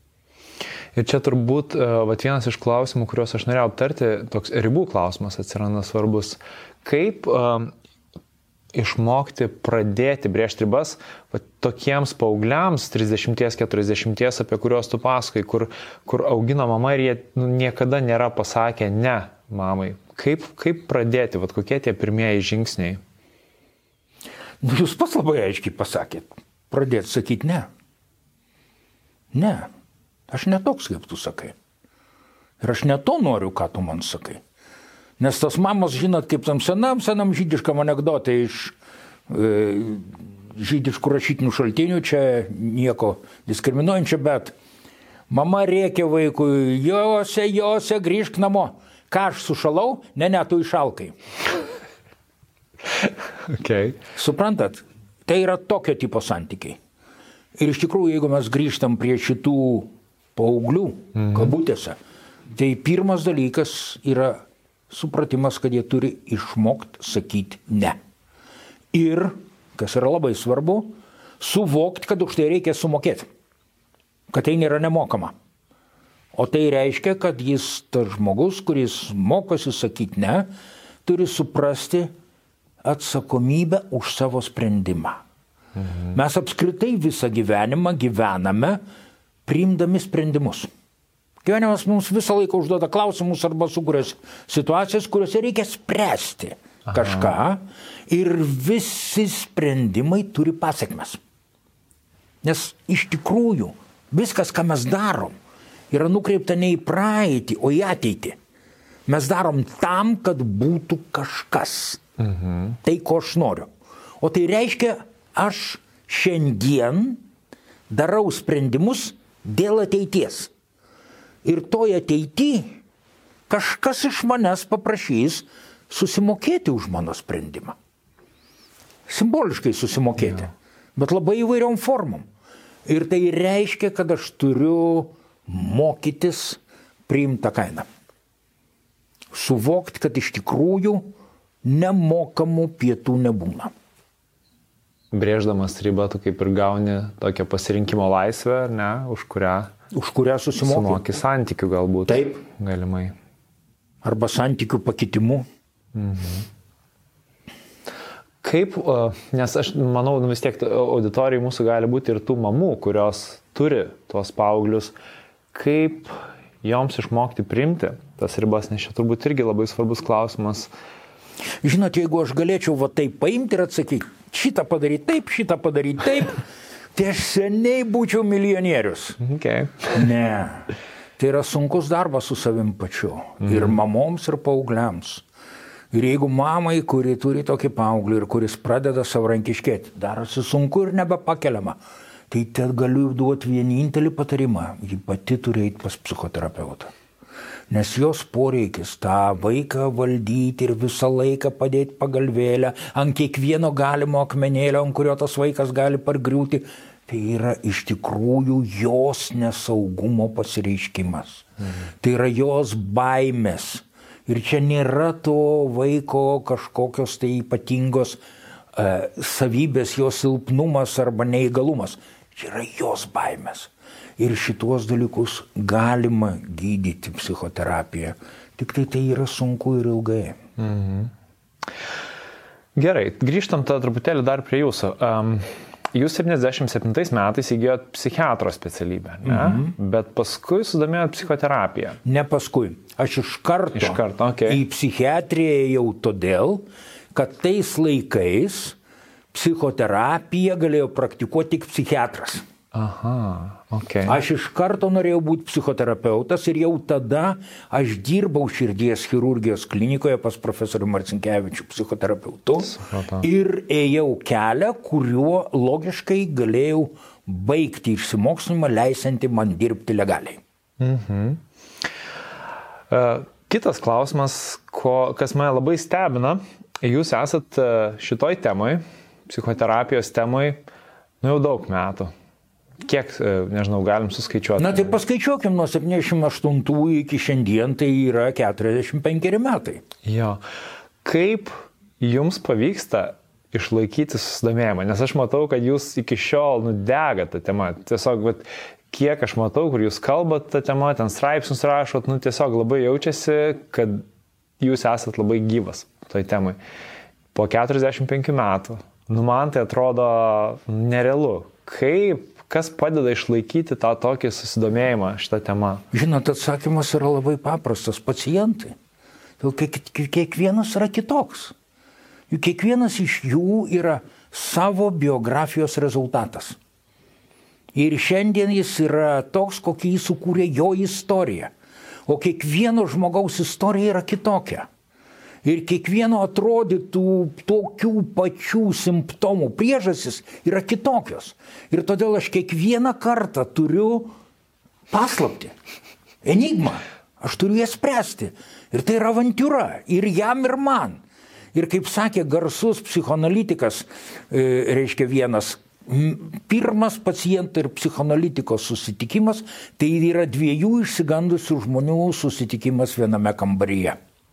Ir čia turbūt vat, vienas iš klausimų, kuriuos aš norėjau aptarti, toks ribų klausimas atsiranda svarbus. Kaip um, išmokti pradėti brėžti ribas vat, tokiems paaugliams trisdešimt keturiasdešimt, apie kuriuos tu pasakai, kur, kur augina mama ir jie nu, niekada nėra pasakę ne mamai. Kaip, kaip pradėti, vat, kokie tie pirmieji žingsniai? Nu, jūs pats labai aiškiai pasakėt. Pradėti sakyti ne. Ne. Aš ne toks, kaip tu sakai. Ir aš ne to noriu, ką tu man sakai. Nes tas mamos, žinot, kaip tam senam, senam žydiškam anekdotai iš e, žydiškų rašytinių šaltinių, čia nieko diskriminuojančio, bet mama rėkė vaikui, Jose, Jose, grįžk namo. Ką aš sušalau? Ne, ne, tu išalkai. Okay. Suprantat, tai yra tokio tipo santykiai. Ir iš tikrųjų, jeigu mes grįžtam prie šitų paauglių, mhm. kabutėse, tai pirmas dalykas yra supratimas, kad jie turi išmokti sakyti ne. Ir, kas yra labai svarbu, suvokti, kad už tai reikia sumokėti. Kad tai nėra nemokama. O tai reiškia, kad jis, tas žmogus, kuris mokosi sakyti ne, turi suprasti atsakomybę už savo sprendimą. Mhm. Mes apskritai visą gyvenimą gyvename priimdami sprendimus. Gyvenimas mums visą laiką užduoda klausimus arba sukuria situacijas, kuriuose reikia spręsti Aha. kažką ir visi sprendimai turi pasekmes. Nes iš tikrųjų viskas, ką mes darom, yra nukreipta ne į praeitį, o į ateitį. Mes darom tam, kad būtų kažkas. Mhm. Tai, ko aš noriu. O tai reiškia, aš šiandien darau sprendimus dėl ateities. Ir toj ateity kažkas iš manęs paprašys susimokėti už mano sprendimą. Simboliškai susimokėti, ja. Bet labai įvairiom formom. Ir tai reiškia, kad aš turiu mokytis priimti tą kainą. Suvokti, kad iš tikrųjų nemokamų pietų nebūna. Brėždamas ribą, tu kaip ir gauni tokią pasirinkimo laisvę, ar ne, už kurią, už kurią susimoki. Sumoki santykių galbūt. Taip. Galimai. Arba santykių pakitimu. Mhm. Kaip, nes aš manau, vis tiek auditorijai mūsų gali būti ir tų mamų, kurios turi tuos paauglius, kaip joms išmokti priimti tas ribas, nes čia turbūt irgi labai svarbus klausimas. Žinot, jeigu aš galėčiau va taip paimti ir atsakyti, šitą padaryti taip, šitą padaryti taip, tai aš seniai būčiau milijonierius. Okay. Ne. Tai yra sunkus darbas su savim pačiu. Mhm. Ir mamoms, ir paaugliams. Ir jeigu mamai, kuri turi tokį paauglį ir kuris pradeda savarankiškėti, darosi sunku ir nebepakeliama. tai ten galiu duoti vienintelį patarimą. Ji pati turi eiti pas psichoterapeutą. Nes jos poreikis tą vaiką valdyti ir visą laiką padėti pagalvėlę ant kiekvieno galimo akmenėlio, ant kurio tas vaikas gali pargriūti, tai yra iš tikrųjų jos nesaugumo pasireiškimas. Mhm. Tai yra jos baimės. Ir čia nėra to vaiko kažkokios tai ypatingos uh, savybės, jos silpnumas arba neįgalumas. Čia yra jos baimės. Ir šituos dalykus galima gydyti psichoterapiją. Tik tai tai yra sunku ir ilgai. Mhm. Gerai, grįžtam tada truputėlį dar prie jūsų. Um, jūs septyniasdešimt septintais metais įgijot psichiatro specialybę, ne? Mhm. Bet paskui sudomėjot psichoterapiją. Ne paskui. Aš iš karto, iš karto okay. į psichiatriją jau todėl, kad tais laikais psichoterapiją galėjo praktikuoti tik psichiatras. Aha, okay. Aš iš karto norėjau būti psichoterapeutas ir jau tada aš dirbau širdies chirurgijos klinikoje pas profesorių Marcinkevičių psichoterapeutu ir ėjau kelią, kuriuo logiškai galėjau baigti išsimokslinimą, leisanti man dirbti legaliai. Mhm. Uh, kitas klausimas, ko, kas mane labai stebina, jūs esat šitoj temai, psichoterapijos temai, nu jau daug metų. Kiek, nežinau, galim suskaičiuoti? Na tai paskaičiuokim, nuo septyniasdešimt aštuntų iki šiandien tai yra keturiasdešimt penkeri metai. Jo. Kaip jums pavyksta išlaikyti susidomėjimą? Nes aš matau, kad jūs iki šiol nudegat tą temą. Tiesiog, bet kiek aš matau, kur jūs kalbat tą temą, ten straipsnius rašot, nu tiesiog labai jaučiasi, kad jūs esat labai gyvas toj temai. Po keturiasdešimt penkių metų, nu man tai atrodo nerealu. Kaip Kas padeda išlaikyti tą tokį susidomėjimą šitą temą? Žinot, atsakymas yra labai paprastas. Pacientai. Kiekvienas yra kitoks. Juk kiekvienas iš jų yra savo biografijos rezultatas. Ir šiandien jis yra toks, kokį jis sukūrė jo istorija. O kiekvieno žmogaus istorija yra kitokia. Ir kiekvieno atrodytų tokių pačių simptomų priežastis yra kitokios. Ir todėl aš kiekvieną kartą turiu paslaptį, enigmą. Aš turiu ją spręsti. Ir tai yra avantiūra. Ir jam, ir man. Ir kaip sakė garsus psichoanalitikas, e, reiškia vienas, pirmas paciento ir psichoanalitiko susitikimas, tai yra dviejų išsigandusių žmonių susitikimas viename kambaryje.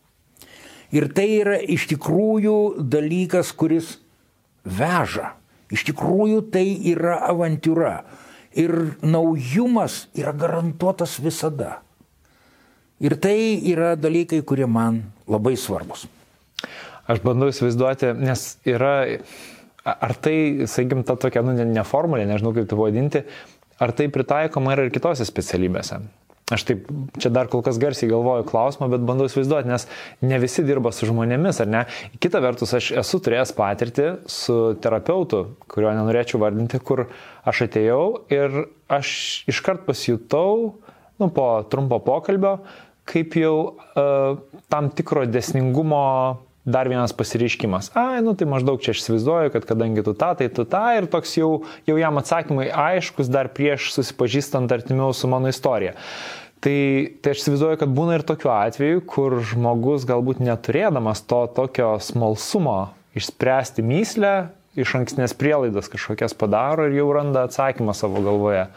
Ir tai yra iš tikrųjų dalykas, kuris veža. Iš tikrųjų tai yra avantiūra. Ir naujumas yra garantuotas visada. Ir tai yra dalykai, kurie man labai svarbus. Aš bandau įsivaizduoti, nes yra, ar tai, sakykim, ta tokia, nu, ne formulė, nežinau kaip tai vadinti, ar tai pritaikoma yra ir kitose specialybėse. Aš taip, čia dar kol kas garsiai galvoju klausimą, bet bandau įsivaizduoti, nes ne visi dirba su žmonėmis, ar ne? Kita vertus, aš esu turėjęs patirtį su terapeutu, kurio nenorėčiau vardinti, kur aš atėjau ir aš iškart pasijutau, nu, po trumpo pokalbio, kaip jau uh, tam tikro dėsningumo dar vienas pasireiškimas. Ai, nu tai maždaug čia aš įsivaizduoju, kad kadangi tu tą, tai tu tą ir toks jau, jau jam atsakymai aiškus dar prieš susipažįstant artimiau su mano istorija. Tai, tai aš įsivaizduoju, kad būna ir tokiu atveju, kur žmogus galbūt neturėdamas to tokio smalsumo išspręsti mįslę, iš ankstinės prielaidas kažkokias padaro ir jau randa atsakymą savo galvoje.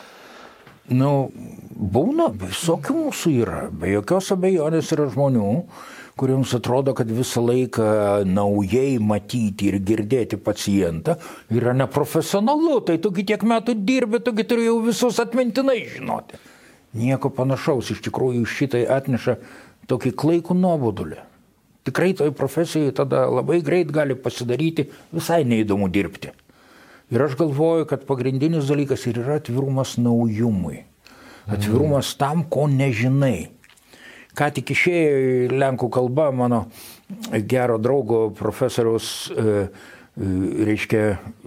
Nu, būna, visokių mūsų yra. Be jokios abejonės yra žmonių, kuriems atrodo, kad visą laiką naujai matyti ir girdėti pacientą yra neprofesionalu. Tai tugi tiek metų dirbi, tugi turi jau visus atmintinai žinoti. Nieko panašaus, iš tikrųjų šitai atneša tokį klaikų nuobodulį. Tikrai toj profesijai tada labai greit gali pasidaryti visai neįdomu dirbti. Ir aš galvoju, kad pagrindinis dalykas ir yra atvirumas naujumui. Atvirumas tam, ko nežinai. Ką tik išėjo lenkų kalba mano gero draugo profesoriaus, e, reiškia,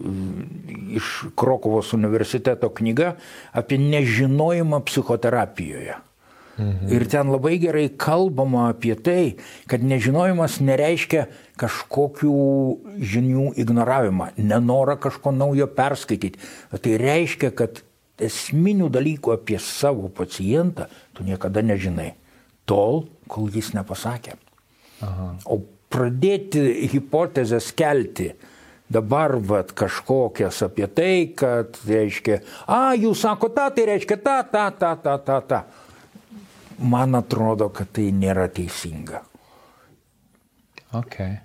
iš Krokuvos universiteto knyga apie nežinojimą psichoterapijoje. Mhm. Ir ten labai gerai kalbama apie tai, kad nežinojimas nereiškia kažkokių žinių ignoravimą, nenorą kažko naujo perskaityti. Tai reiškia, kad esminių dalykų apie savo pacientą tu niekada nežinai, tol, kol jis nepasakė. Aha. O pradėti hipotezės kelti dabar vat, kažkokias apie tai, kad reiškia, a, jūs sako tą, tai reiškia tą, tą, tą, tą, tą, tą. Man atrodo, kad tai nėra teisinga. Okay.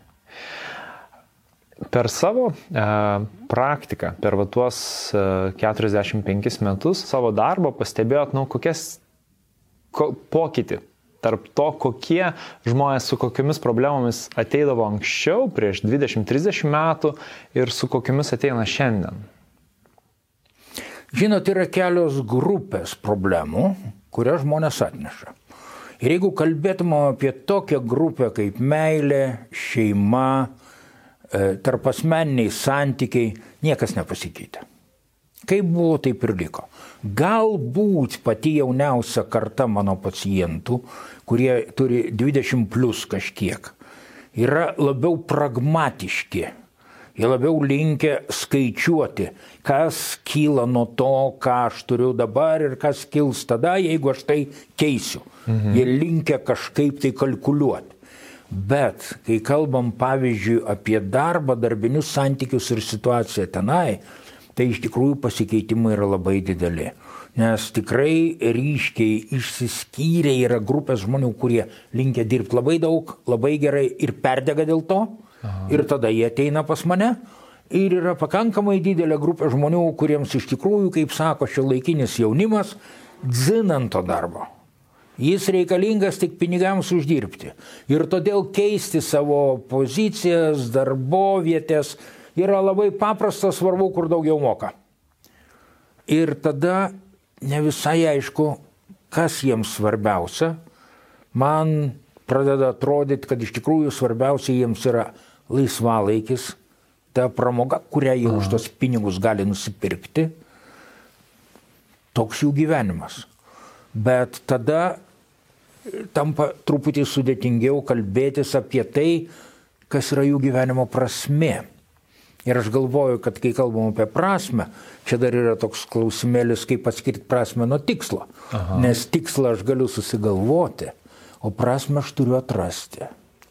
Per savo e, praktiką, per va, tuos e, keturiasdešimt penkis metus savo darbo pastebėjot, nu, kokias ko, pokytį tarp to, kokie žmonės su kokiamis problemomis ateidavo anksčiau, prieš dvidešimt trisdešimt metų ir su kokiamis ateina šiandien? Žinot, yra kelios grupės problemų, kurias žmonės atneša. Ir jeigu kalbėtume apie tokią grupę kaip meilė, šeima, tarpasmeniniai santykiai, niekas nepasikeitė. Kaip buvo, taip ir liko. Galbūt pati jauniausia karta mano pacientų, kurie turi dvidešimt plus kažkiek, yra labiau pragmatiški. Jie labiau linkę skaičiuoti, kas kyla nuo to, ką aš turiu dabar ir kas kils tada, jeigu aš tai keisiu. Mhm. Jie linkę kažkaip tai kalkuliuoti. Bet, kai kalbam pavyzdžiui apie darbą, darbinius santykius ir situaciją tenai, tai iš tikrųjų pasikeitimai yra labai dideli. Nes tikrai ryškiai išsiskyrė yra grupės žmonių, kurie linkę dirbti labai daug, labai gerai ir perdega dėl to. Aha. Ir tada jie ateina pas mane. Ir yra pakankamai didelė grupė žmonių, kuriems iš tikrųjų, kaip sako šiuolaikinis jaunimas, dzin to darbo. Jis reikalingas tik pinigams uždirbti. Ir todėl keisti savo pozicijas, darbovietės yra labai paprasta, svarbu, kur daugiau moka. Ir tada ne visai aišku, kas jiems svarbiausia. Man pradeda atrodyti, kad iš tikrųjų svarbiausia jiems yra laisvalaikis, ta pramoga, kurią jie už tos pinigus gali nusipirkti. Toks jų gyvenimas. Bet tada tampa truputį sudėtingiau kalbėtis apie tai, kas yra jų gyvenimo prasmė. Ir aš galvoju, kad kai kalbam apie prasmę, čia dar yra toks klausimėlis, kaip atskirti prasmę nuo tikslo. Aha. Nes tikslą aš galiu susigalvoti, o prasmę aš turiu atrasti.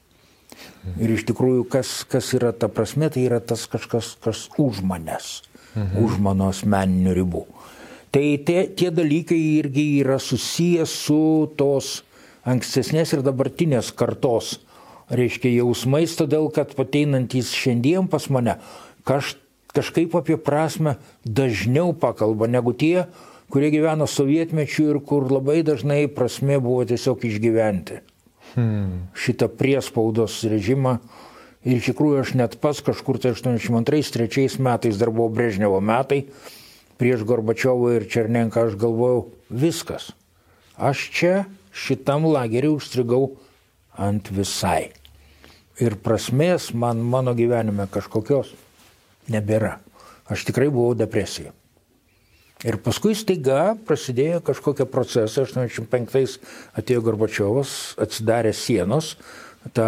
Ir iš tikrųjų, kas, kas yra ta prasmė, tai yra tas kažkas, kas už manęs, mhm. už mano asmeninių ribų. Tai tie, tie dalykai irgi yra susijęs su tos ankstesnės ir dabartinės kartos, reiškia, jausmais, todėl kad ateinantys šiandien pas mane kaž, kažkaip apie prasmę dažniau pakalba negu tie, kurie gyveno sovietmečiu ir kur labai dažnai prasmė buvo tiesiog išgyventi. Hmm. Šitą priespaudos režimą. Ir iš tikrųjų aš net pas kažkur tai aštuoniasdešimt antrais trečiais metais dar buvo Brežnevo metai, prieš Gorbačiovą ir Černenką aš galvojau, viskas. Aš čia šitam lageriui užstrigau ant visai. Ir prasmės man mano gyvenime kažkokios nebėra. Aš tikrai buvau depresija. Ir paskui staiga prasidėjo kažkokie procesai, aštuoniasdešimt penktais atėjo Gorbačiovas, atsidarė sienos, ta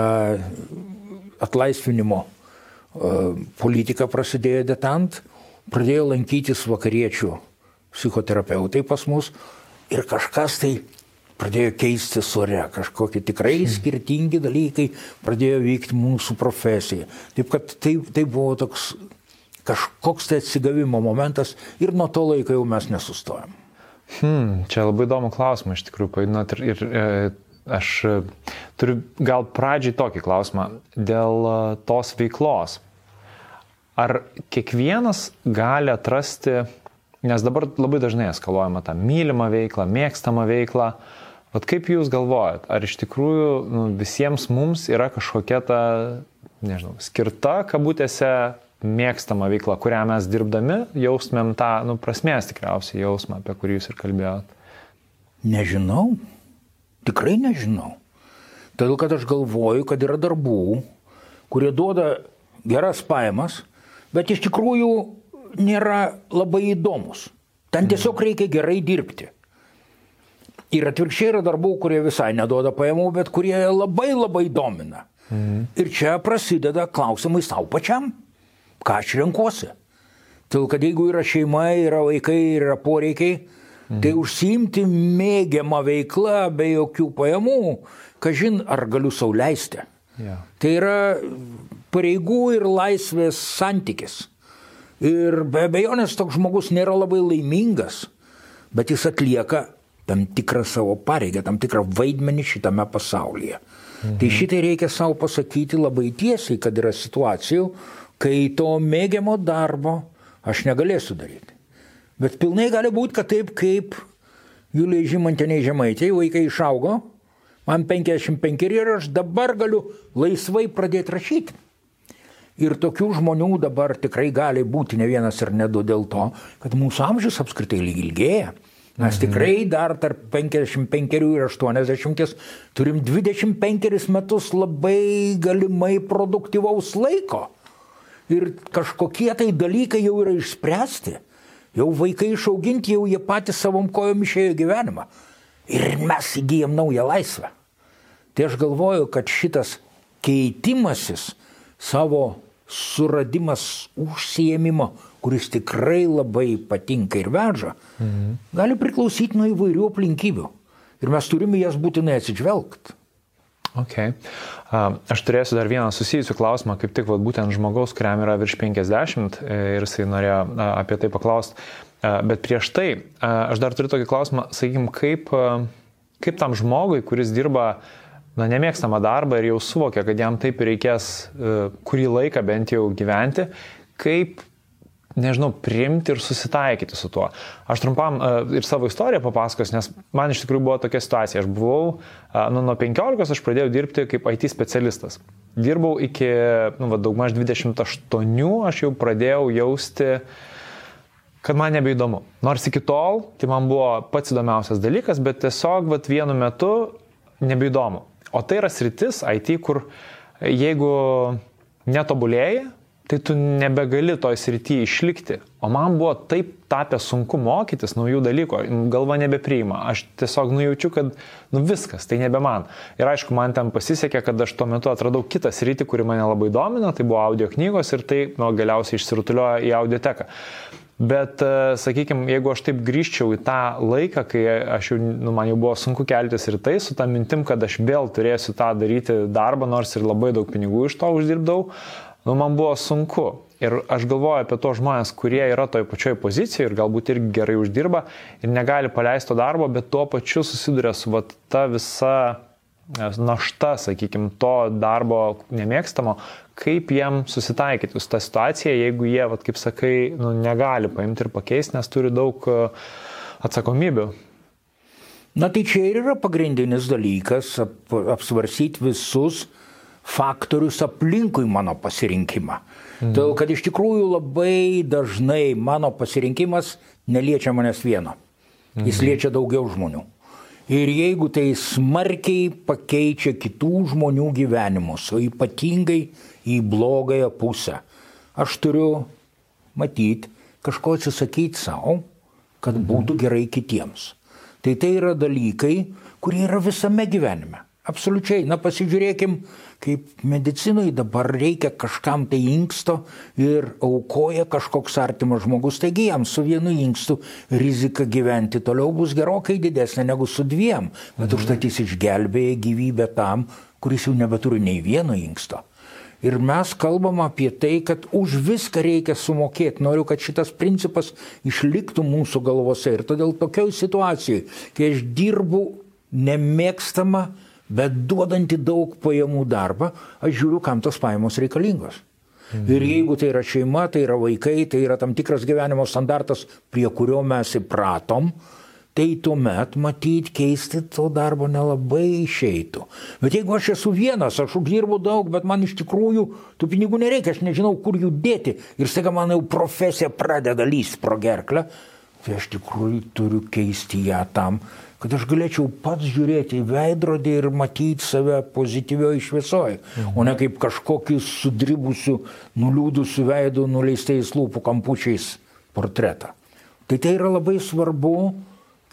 atlaisvinimo uh, politika prasidėjo detant, pradėjo lankytis vakariečių psichoterapeutai pas mus ir kažkas tai pradėjo keistis ore, kažkokie tikrai skirtingi dalykai pradėjo vykti mūsų profesijai. Taip kad tai, tai buvo toks kažkoks tai atsigavimo momentas ir nuo to laiko jau mes nesustojam. Hmm, čia labai įdomų klausimą iš tikrųjų paėdinot ir, ir e, aš turiu gal pradžiai tokį klausimą dėl tos veiklos. Ar kiekvienas gali atrasti, nes dabar labai dažnai eskaluojama tą mylimą veiklą, mėgstamą veiklą, vat kaip jūs galvojat, ar iš tikrųjų nu, visiems mums yra kažkokia ta, nežinau, skirta kabutėse mėgstama veikla, kurią mes dirbdami jaustumėm tą, nu, prasmės tikriausiai jausmą, apie kurį jūs ir kalbėjot? Nežinau. Tikrai nežinau. Todėl, kad aš galvoju, kad yra darbų, kurie duoda geras pajamas, bet iš tikrųjų nėra labai įdomus. Ten tiesiog reikia gerai dirbti. Ir atvirkščiai yra darbų, kurie visai neduoda pajamų, bet kurie labai labai domina. Mhm. Ir čia prasideda klausimai savo pačiam, ką aš renkuosi. Todėl, kad jeigu yra šeima, yra vaikai, yra poreikiai, mhm. tai užsiimti mėgiamą veiklą be jokių pajamų, kažin ar galiu sau leisti. Yeah. Tai yra pareigų ir laisvės santykis. Ir be abejonės toks žmogus nėra labai laimingas, bet jis atlieka tam tikrą savo pareigą, tam tikrą vaidmenį šitame pasaulyje. Mhm. Tai šitai reikia savo pasakyti labai tiesiai, kad yra situacijų, kai to mėgiamo darbo aš negalėsiu daryti. Bet pilnai gali būti, kad taip kaip Julijai Žymantienei Žemaitei, vaikai išaugo, man penkiasdešimt penki ir aš dabar galiu laisvai pradėti rašyti. Ir tokių žmonių dabar tikrai gali būti ne vienas ir ne du dėl to, kad mūsų amžius apskritai ilgėja. Mes tikrai dar tarp penkiasdešimt penkerių ir aštuoniasdešimties turim dvidešimt penkerius metus labai galimai produktyvaus laiko. Ir kažkokie tai dalykai jau yra išspręsti. Jau vaikai išauginti, jau jie patys savom kojom išėjo gyvenimą. Ir mes įgyjam naują laisvę. Tai aš galvoju, kad šitas keitimasis, savo suradimas užsiėmimo, kuris tikrai labai patinka ir veža, mhm. gali priklausyti nuo įvairių aplinkybių. Ir mes turime jas būtinai atsižvelgti. Okay. Uh, aš turėsiu dar vieną susijusių klausimą, kaip tik vat, būtent žmogaus, kuriam yra virš penkiasdešimt ir jisai norėjo uh, apie tai paklausti. Uh, bet prieš tai uh, aš dar turiu tokį klausimą, sakykim, kaip, uh, kaip tam žmogui, kuris dirba na, nemėgstamą darbą ir jau suvokia, kad jam taip reikės uh, kurį laiką bent jau gyventi, kaip, nežinau, priimti ir susitaikyti su tuo. Aš trumpam uh, ir savo istoriją papasakos, nes man iš tikrųjų buvo tokia situacija. Aš buvau, uh, nu, nuo penkiolikos aš pradėjau dirbti kaip I T specialistas. Dirbau iki, nu, va, daugmaž dvidešimt aštuonių, aš jau pradėjau jausti, kad man nebeįdomu. Nors iki tol, tai man buvo pats įdomiausias dalykas, bet tiesiog vat, vienu metu nebeįdomu. O tai yra sritis I T, kur jeigu netobulėji, tai tu nebegali toj srityje išlikti. O man buvo taip tapę sunku mokytis naujų dalykų, galva nebepriima. Aš tiesiog nujaučiu, kad nu viskas, tai nebe man. Ir aišku, man ten pasisekė, kad aš tuo metu atradau kitą sritį, kuri mane labai domino, tai buvo audio knygos ir tai nu, galiausiai išsirutuliojo į audioteką. Bet, sakykime, jeigu aš taip grįžčiau į tą laiką, kai aš jau, nu, man jau buvo sunku keltis ir tai, su tą mintim, kad aš vėl turėsiu tą daryti darbą, nors ir labai daug pinigų iš to uždirbdavau, nu, man buvo sunku. Ir aš galvoju apie tos žmonės, kurie yra toj pačioj pozicijoje ir galbūt irgi gerai uždirba ir negali paleisti to darbo, bet tuo pačiu susiduria su vat, ta visa našta, sakykime, to darbo nemėgstamo, kaip jiem susitaikyti su tą situaciją, jeigu jie, vat, kaip sakai, nu, negali paimti ir pakeisti, nes turi daug atsakomybių. Na tai čia ir yra pagrindinis dalykas ap, apsvarsyti visus faktorius aplinkui mano pasirinkimą. Mhm. Todėl, kad iš tikrųjų labai dažnai mano pasirinkimas neliečia manęs vieno. Mhm. Jis liečia daugiau žmonių. Ir jeigu tai smarkiai pakeičia kitų žmonių gyvenimus, o ypatingai į blogąją pusę, aš turiu matyti, kažko atsisakyti savo, kad būtų gerai kitiems. Tai tai yra dalykai, kurie yra visame gyvenime. Absoliučiai. Na, pasižiūrėkim, kaip medicinai dabar reikia kažkam tai inksto ir aukoja kažkoks artimas žmogus. Taigi jam su vienu inkstu rizika gyventi toliau bus gerokai didesnė negu su dviem. Bet mhm. užtat jis išgelbėja gyvybę tam, kuris jau nebeturi nei vieno inksto. Ir mes kalbam apie tai, kad už viską reikia sumokėti. Noriu, kad šitas principas išliktų mūsų galvose. Ir todėl tokioj situacijai, kai aš dirbu nemėgstamą, bet duodanti daug pajamų darbą, aš žiūriu, kam tos pajamos reikalingos. Mhm. Ir jeigu tai yra šeima, tai yra vaikai, tai yra tam tikras gyvenimo standartas, prie kurio mes įpratom, tai tuomet matyti keisti to darbo nelabai išeitų. Bet jeigu aš esu vienas, aš uždirbu daug, bet man iš tikrųjų tų pinigų nereikia, aš nežinau, kur jų dėti, ir staiga man jau profesija pradeda lysti pro gerklę, tai aš tikrųjų turiu keisti ją tam, kad aš galėčiau pats žiūrėti į veidrodį ir matyti save pozityvioj šviesoj, mhm. o ne kaip kažkokį sudribusių, nuliūdusių veidų, nuleistais lūpų kampučiais portretą. Tai tai yra labai svarbu,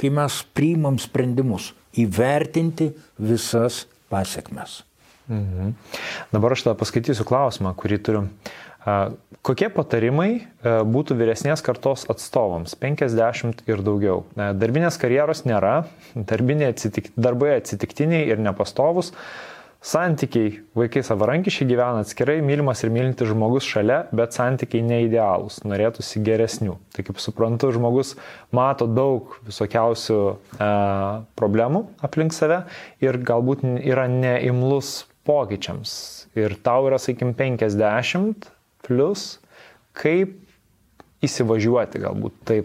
kai mes priimam sprendimus, įvertinti visas pasiekmes. Mhm. Dabar aš tada paskaitysiu klausimą, kurį turiu. Kokie patarimai būtų vyresnės kartos atstovams, penkiasdešimt ir daugiau? Darbinės karjeros nėra, atsitik, darbai atsitiktiniai ir nepastovus, santykiai, vaikai savarankiškai gyvena atskirai, mylimas ir mylintis žmogus šalia, bet santykiai neidealūs, norėtųsi geresnių. Tai kaip suprantu, žmogus mato daug visokiausių e, problemų aplink save ir galbūt yra neimlus pokyčiams. Ir tau yra, sakykim, penkiasdešimt plus, kaip įsivažiuoti galbūt taip.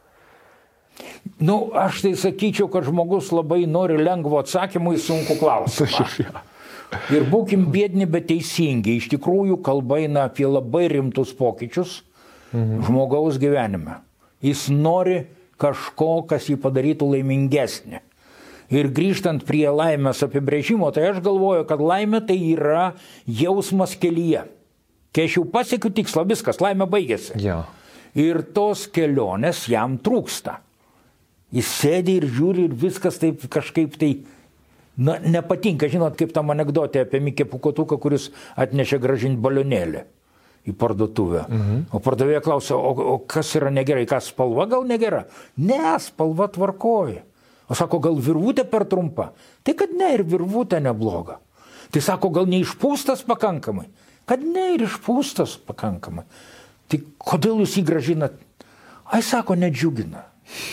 Nu, aš tai sakyčiau, kad žmogus labai nori lengvo atsakymų į sunkų klausimą. Ir būkim biedni, bet teisingi. Iš tikrųjų, kalba eina apie labai rimtus pokyčius mhm. žmogaus gyvenime. Jis nori kažko, kas jį padarytų laimingesnį. Ir grįžtant prie laimės apibrėžimo, tai aš galvoju, kad laimė tai yra jausmas kelyje. Kai aš jau pasiekiu tikslą, viskas, laimė baigėsi. Ja. Ir tos kelionės jam trūksta. Jis sėdi ir žiūri ir viskas taip kažkaip tai na, nepatinka. Žinot, kaip tam anekdotė apie Mikį Pūkuotuką, kuris atnešė grąžinti balionėlį į parduotuvę. Mhm. O pardavėja klausia, o, o kas yra negerai, kas spalva gal negera? Ne, spalva tvarkoja. O sako, gal virvutė per trumpa? Tai kad ne, ir virvutė nebloga. Tai sako, gal neišpūstas pakankamai? Kad ne, ir išpūstas pakankamai. Tai kodėl jūs jį gražinat? Ai, sako, nedžiugina.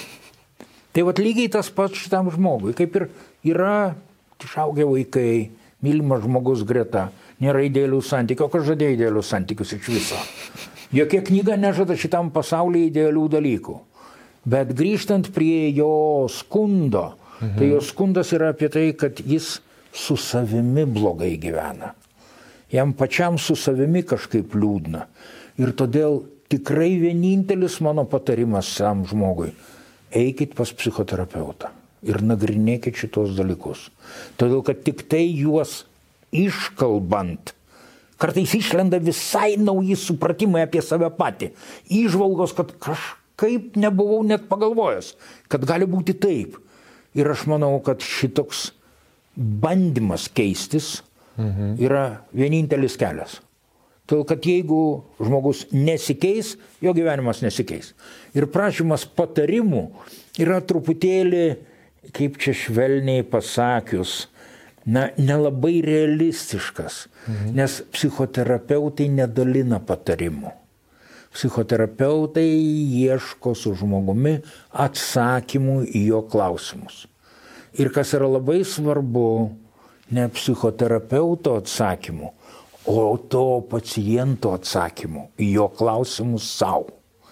Tai vat lygiai tas pats šitam žmogui, kaip ir yra išaugę vaikai, mylimas žmogus greta, nėra idealių santykių, o kas žadė idealius santykius iš viso. Jokia knyga nežada šitam pasaulyje idealių dalykų. Bet grįžtant prie jo skundo, mhm. tai jo skundas yra apie tai, kad jis su savimi blogai gyvena. Jam pačiam su savimi kažkaip liūdna. Ir todėl tikrai vienintelis mano patarimas tam žmogui. Eikit pas psichoterapeutą ir nagrinėkit šitos dalykus. Todėl, kad tik tai juos iškalbant, kartais išlenda visai nauji supratimai apie save patį. Įžvalgos, kad kažkaip nebuvau net pagalvojęs, kad gali būti taip. Ir aš manau, kad šitoks bandymas keistis mhm. yra vienintelis kelias. Todėl, kad jeigu žmogus nesikeis, jo gyvenimas nesikeis. Ir prašymas patarimų yra truputėlį, kaip čia švelniai pasakius, na, nelabai realistiškas. Mhm. Nes psichoterapeutai nedalina patarimų. Psichoterapeutai ieško su žmogumi atsakymų į jo klausimus. Ir kas yra labai svarbu, ne psichoterapeuto atsakymų, o to paciento atsakymų į jo klausimus savo.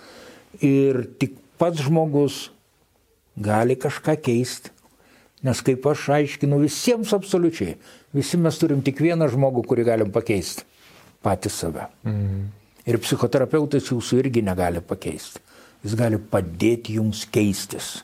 Ir tik pats žmogus gali kažką keisti. Nes kaip aš aiškinu visiems absoliučiai, visi mes turim tik vieną žmogų, kurį galim pakeisti. Patys save. Mhm. Ir psichoterapeutas jūsų irgi negali pakeisti. Jis gali padėti jums keistis.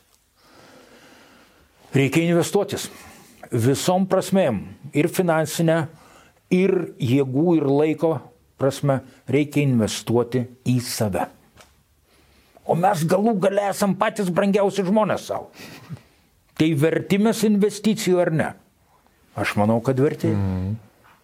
Reikia investuotis. Visom prasmėm. Ir finansinę, ir jėgų, ir laiko prasme reikia investuoti į save. O mes galų gale esam patys brangiausi žmonės savo. Tai vertimės investicijų ar ne? Aš manau, kad verti. Mm.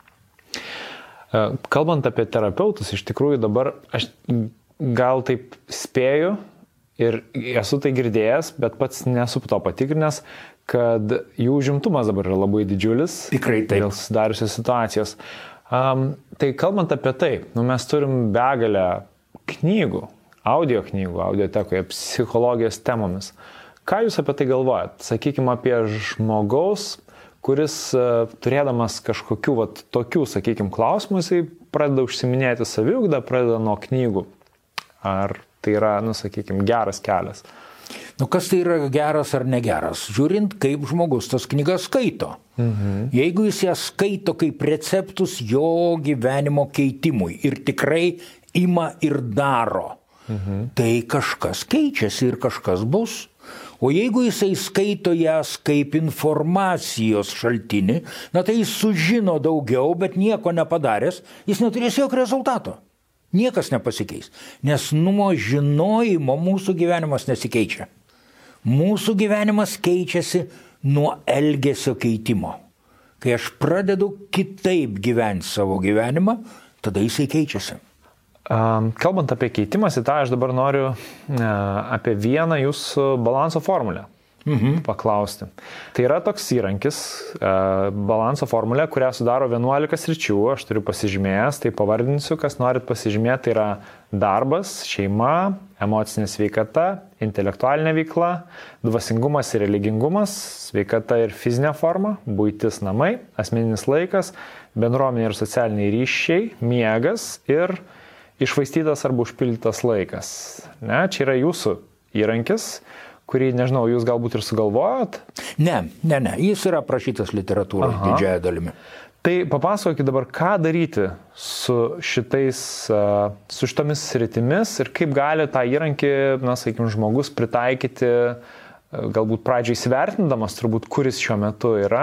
Kalbant apie terapeutus, iš tikrųjų dabar aš gal taip spėju ir esu tai girdėjęs, bet pats nesu to patikrinęs, kad jų užimtumas dabar yra labai didžiulis. Tikrai taip. Dėl susidariusios situacijos. Um, tai kalbant apie tai, nu, mes turim begalę knygų, audio knygų, audiotekoje, psichologijos temomis. Ką jūs apie tai galvojat? Sakykime, apie žmogaus, kuris uh, turėdamas kažkokių vat, tokių, sakykime, klausimų, jisai pradeda užsiminėti saviugdą, pradeda nuo knygų. Ar tai yra, nu, sakykime, geras kelias? Nu, kas tai yra geras ar negeras? Žiūrint, kaip žmogus tas knygas skaito. Mhm. Jeigu jis jas skaito kaip receptus jo gyvenimo keitimui ir tikrai ima ir daro, mhm. tai kažkas keičiasi ir kažkas bus. O jeigu jisai skaito jas kaip informacijos šaltinį, na tai jis sužino daugiau, bet nieko nepadaręs, jis neturės jokio rezultato. Niekas nepasikeis. Nes nuo žinojimo mūsų gyvenimas nesikeičia. Mūsų gyvenimas keičiasi nuo elgesio keitimo. Kai aš pradedu kitaip gyventi savo gyvenimą, tada jisai keičiasi. Kalbant apie keitimąsi, tą aš dabar noriu apie vieną jūsų balanso formulę mhm. paklausti. Tai yra toks įrankis, balanso formulė, kurią sudaro vienuolika sričių, aš turiu pasižymėjęs, tai pavardinsiu, kas norit pasižymėti, tai yra darbas, šeima, emocinė sveikata, intelektualinė veikla, dvasingumas ir religingumas, sveikata ir fizinė forma, buitis namai, asmeninis laikas, bendruomenė ir socialiniai ryšiai, miegas ir iššvaistytas arba užpildytas laikas. Ne, čia yra jūsų įrankis, kurį, nežinau, jūs galbūt ir sugalvojot? Ne, ne, ne, jis yra aprašytas literatūroje didžiąją dalimi. Tai papasakokit dabar, ką daryti su šitais, su šitomis sritimis ir kaip gali tą įrankį, na, sakykime, žmogus pritaikyti, galbūt pradžiai įsivertindamas, turbūt, kuris šiuo metu yra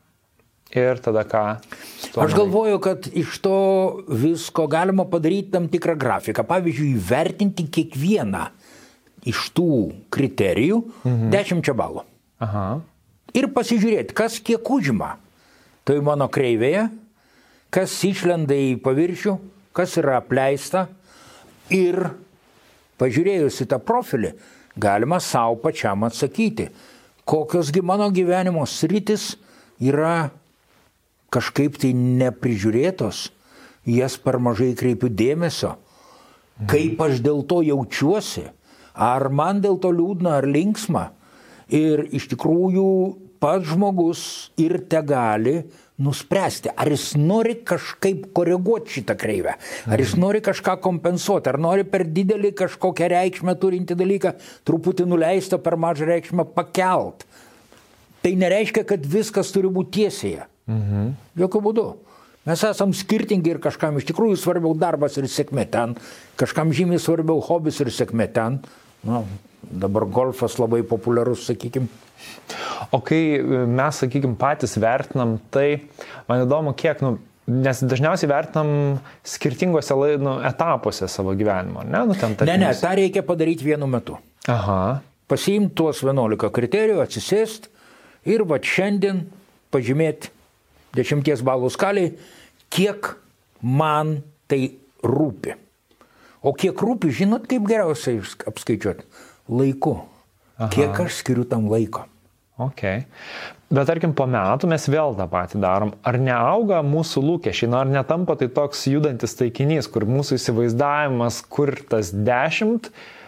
ir tada ką. Aš galvoju, kad iš to visko galima padaryti tam tikrą grafiką. Pavyzdžiui, įvertinti kiekvieną iš tų kriterijų mhm. dešimčia balų. Aha. Ir pasižiūrėti, kas kiek užima. Tai mano kreivėje, kas išlenda į paviršių, kas yra apleista. Ir pažiūrėjus į tą profilį, galima savo pačiam atsakyti, kokiosgi mano gyvenimo sritis yra kažkaip tai neprižiūrėtos, jas per mažai kreipiu dėmesio, kaip aš dėl to jaučiuosi, ar man dėl to liūdna ar linksma. Ir iš tikrųjų pats žmogus ir te gali nuspręsti, ar jis nori kažkaip koreguoti šitą kreivę, ar jis nori kažką kompensuoti, ar nori per didelį kažkokią reikšmę turinti dalyką truputį nuleistą, per mažą reikšmę pakelt. Tai nereiškia, kad viskas turi būti tiesėje. Mhm. Jokiu būdu. Mes esam skirtingi ir kažkam iš tikrųjų svarbiau darbas ir sėkmė ten, kažkam žymiai svarbiau hobis ir sėkmė ten. Nu, dabar golfas labai populiarus, sakykim. O kai mes, sakykim, patys vertinam, tai man įdomu, kiek, nu, nes dažniausiai vertinam skirtingose nu, etapuose savo gyvenimo. Ne, nu, ten, ne, ne, tą reikia padaryti vienu metu. Aha. Pasiimti tuos vienuolika kriterijų, atsisėsti ir va šiandien pažymėti dešimties balų skaliai, kiek man tai rūpi. O kiek rūpi, žinot, kaip geriausiai apskaičiuoti? Laiku. Aha. Kiek aš skiriu tam laiko. Ok. Bet tarkim, po metų mes vėl tą patį darom. Ar neauga mūsų lūkesčiai? Nu, ar netampa tai toks judantis taikinys, kur mūsų įsivaizdavimas, kur tas dešimt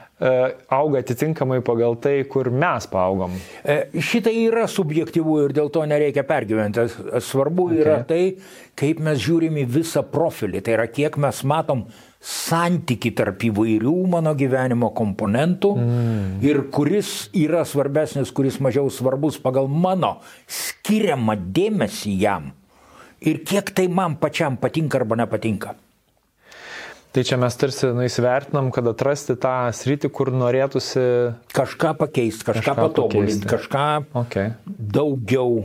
auga atitinkamai pagal tai, kur mes paaugom? Šitai yra subjektyvu ir dėl to nereikia pergyventi. Svarbu okay. yra tai, kaip mes žiūrim į visą profilį. Tai yra, kiek mes matom santyki tarp įvairių mano gyvenimo komponentų mm. ir kuris yra svarbesnis, kuris mažiau svarbus pagal mano skiriamą dėmesį jam ir kiek tai man pačiam patinka arba nepatinka. Tai čia mes tarsi nu, įsivertinam, kad atrasti tą sritį, kur norėtųsi kažką pakeisti, kažką, kažką patobulinti, kažką okay. daugiau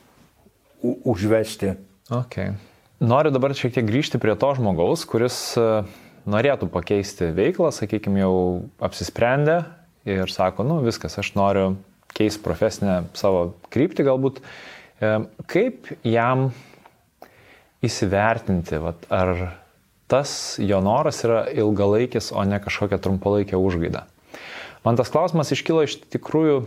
u- užvesti. Okay. Noriu dabar šiek tiek grįžti prie to žmogaus, kuris norėtų pakeisti veiklą, sakykime, jau apsisprendę ir sako, nu viskas, aš noriu keisti profesinę savo kryptį galbūt. Kaip jam įsivertinti, vat, ar tas jo noras yra ilgalaikis, o ne kažkokia trumpalaikė užgaida? Man tas klausimas iškilo iš tikrųjų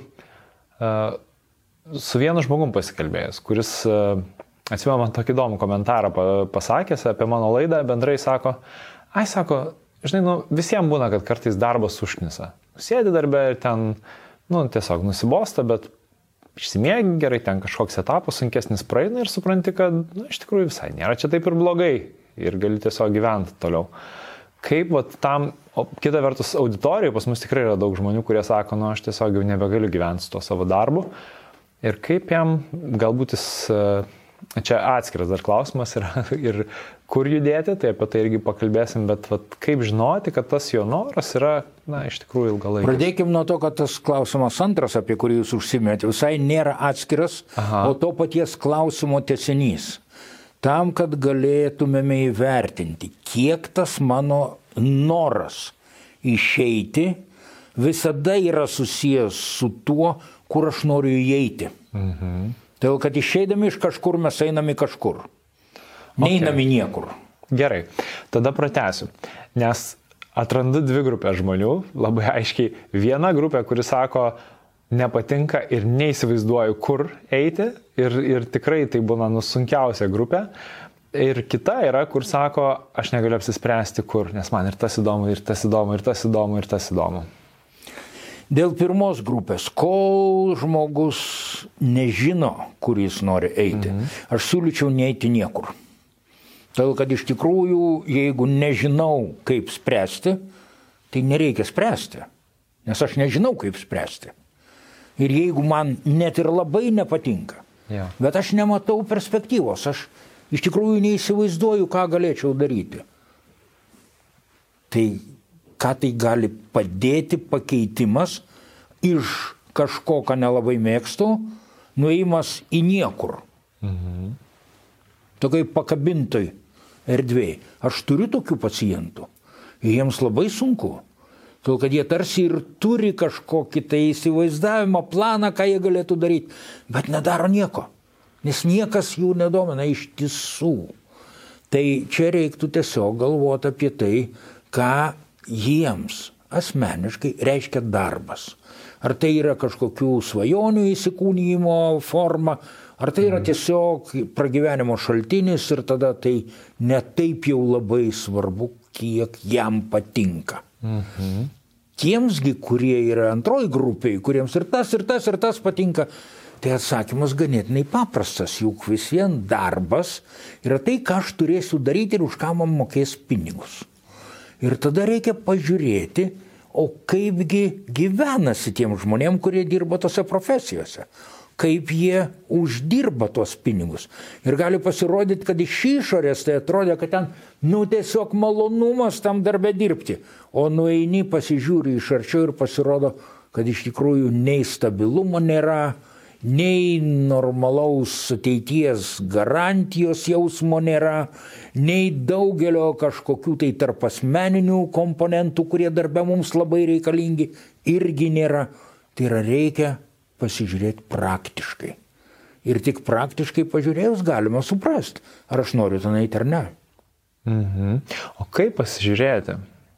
su vienu žmogum pasikalbėjęs, kuris, atsimenu, man tokį įdomų komentarą pasakęs apie mano laidą, bendrai sako, ai, sako, žinai, nu, visiems būna, kad kartais darbas užknisa. Sėdi darbe ir ten, nu, tiesiog nusibosta, bet išsimiegi gerai, ten kažkoks etapas sunkesnis praeina ir supranti, kad, nu, iš tikrųjų visai nėra čia taip ir blogai ir gali tiesiog gyventi toliau. Kaip, vat, tam, o kita vertus auditorijoje pas mus tikrai yra daug žmonių, kurie sako, nu, aš tiesiog jau nebegaliu gyventi su to savo darbu. Ir kaip jam, galbūt jis, čia atskiras dar klausimas yra ir kur judėti, tai apie tai irgi pakalbėsim, bet vat, kaip žinoti, kad tas jo noras yra, na, iš tikrųjų ilgalaikis. Pradėkim nuo to, kad tas klausimas antras, apie kurį jūs užsiminėte, visai nėra atskiras, Aha. o to paties klausimo tęsinys. Tam, kad galėtumėme įvertinti, kiek tas mano noras išeiti visada yra susijęs su tuo, kur aš noriu įeiti. Mhm. Todėl, kad išeidami iš kažkur mes einame kažkur. Neinami okay. niekur. Gerai, tada pratęsiu. Nes atrandu dvi grupės žmonių, labai aiškiai. Viena grupė, kuri sako, nepatinka ir neįsivaizduoju, kur eiti. Ir, ir tikrai tai būna nusunkiausia grupė. Ir kita yra, kur sako, aš negaliu apsispręsti, kur, nes man ir tas įdomu, ir tas įdomu, ir tas įdomu, ir tas įdomu. Dėl pirmos grupės, kol žmogus nežino, kur jis nori eiti, mhm. aš siūlyčiau neiti niekur. Todėl, kad iš tikrųjų, jeigu nežinau, kaip spręsti, tai nereikia spręsti, nes aš nežinau, kaip spręsti. Ir jeigu man net ir labai nepatinka, ja. bet aš nematau perspektyvos, aš iš tikrųjų neįsivaizduoju, ką galėčiau daryti. Tai ką tai gali padėti pakeitimas iš kažko, ką nelabai mėgstu, nuėjimas į niekur. Mhm. Tokiai pakabintoj erdvėj. Aš turiu tokių pacientų. Jiems labai sunku. Todėl, kad jie tarsi ir turi kažkokį tai įsivaizdavimą, planą, ką jie galėtų daryti, bet nedaro nieko. Nes niekas jų nedomina iš tiesų. Tai čia reiktų tiesiog galvoti apie tai, ką jiems asmeniškai reiškia darbas. Ar tai yra kažkokių svajonių įsikūnijimo forma, ar tai yra tiesiog pragyvenimo šaltinis ir tada tai ne taip jau labai svarbu, kiek jam patinka. Mhm. Tiemsgi, kurie yra antroji grupiai, kuriems ir tas, ir tas, ir tas patinka, tai atsakymas ganėtinai paprastas, juk vis vien darbas yra tai, ką aš turėsiu daryti ir už ką man mokės pinigus. Ir tada reikia pažiūrėti, o kaipgi gyvenasi tiem žmonėm, kurie dirba tose profesijose. Kaip jie uždirba tuos pinigus. Ir gali pasirodyti, kad iš išorės tai atrodė, kad ten, nu, tiesiog malonumas tam darbe dirbti. O nueini, pasižiūri iš arčiau ir pasirodo, kad iš tikrųjų nei stabilumo nėra, nei normalaus ateities garantijos jausmo nėra, nei daugelio kažkokių tai tarpasmeninių komponentų, kurie darbe mums labai reikalingi, irgi nėra. Tai yra reikia pasižiūrėti praktiškai. Ir tik praktiškai pažiūrėjus galima suprasti, ar aš noriu ten eiti ar ne. Mhm. O kaip pasižiūrėti?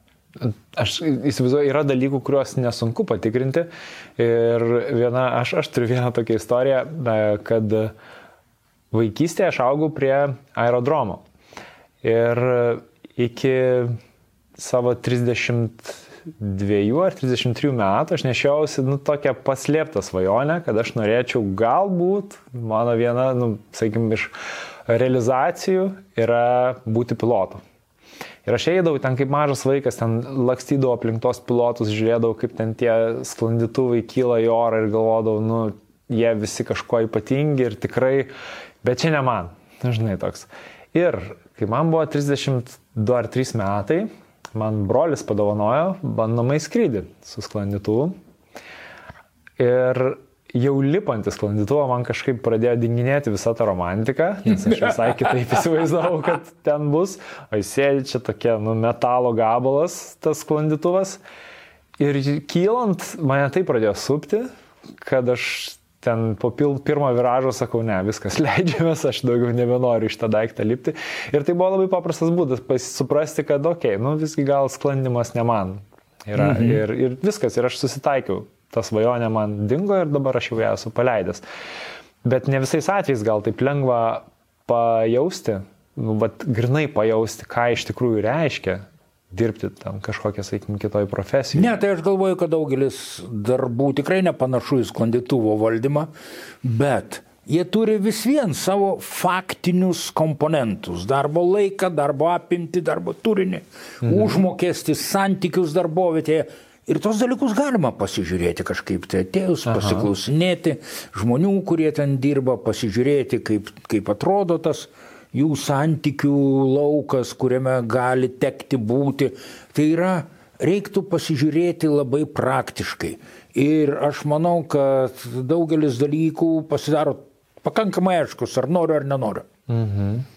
Aš įsivaizduoju, yra dalykų, kuriuos nesunku patikrinti. Ir viena, aš, aš turiu vieną tokią istoriją, kad vaikystėje aš augau prie aerodromo. Ir iki savo trisdešimt dviejų ar trisdešimt trijų metų aš nešiausi nu, tokią paslėptą svajonę, kad aš norėčiau galbūt, mano viena, nu, sakykime, iš realizacijų yra būti pilotu. Ir aš eidavau ten kaip mažas vaikas, ten lakstydavau aplink tos pilotus, žiūrėdavau, kaip ten tie sklandytuvai kyla į orą ir galvodavau, nu, jie visi kažko ypatingi ir tikrai, bet čia ne man, žinai toks. Ir kai man buvo trisdešimt du ar trys metai, man brolis padovanojo bandomąjį skrydį su sklandytuvu. Ir jau lipant į sklandytuvą man kažkaip pradėjo dinginėti visą tą romantiką, nes aš visai kitaip įsivaizdavau, kad ten bus. O jis sėdi čia tokia, nu, metalo gabalas, tas sklandytuvas. Ir kylant, mane tai pradėjo supti, kad aš ten po pil, pirmo viražo sakau, ne, viskas leidžiamės, aš daugiau nebenoriu iš tą daiktą lipti. Ir tai buvo labai paprastas būdas suprasti, kad okei, okay, nu visgi gal sklandymas ne man yra. Mhm. Ir, ir viskas, ir aš susitaikiau. Ta svajonė man dingo ir dabar aš jau ją esu paleidęs. Bet ne visais atvejais gal taip lengva pajausti, nu, vat, grinai pajausti, ką iš tikrųjų reiškia dirbti tam kažkokią, sakykime, kitoj profesijoje. Ne, tai aš galvoju, kad daugelis darbų tikrai nepanašu į sklandytuvo valdymą, bet jie turi vis vien savo faktinius komponentus. Darbo laiką, darbo apimtį, darbo turinį, mhm. užmokestį, santykius darbovietėje. Ir tos dalykus galima pasižiūrėti kažkaip, tai atėjus, Aha. pasiklausinėti žmonių, kurie ten dirba, pasižiūrėti, kaip, kaip atrodo tas jų santykių laukas, kuriame gali tekti būti. Tai yra, reiktų pasižiūrėti labai praktiškai. Ir aš manau, kad daugelis dalykų pasidaro pakankamai aiškus, ar noriu ar nenoriu. Mhm.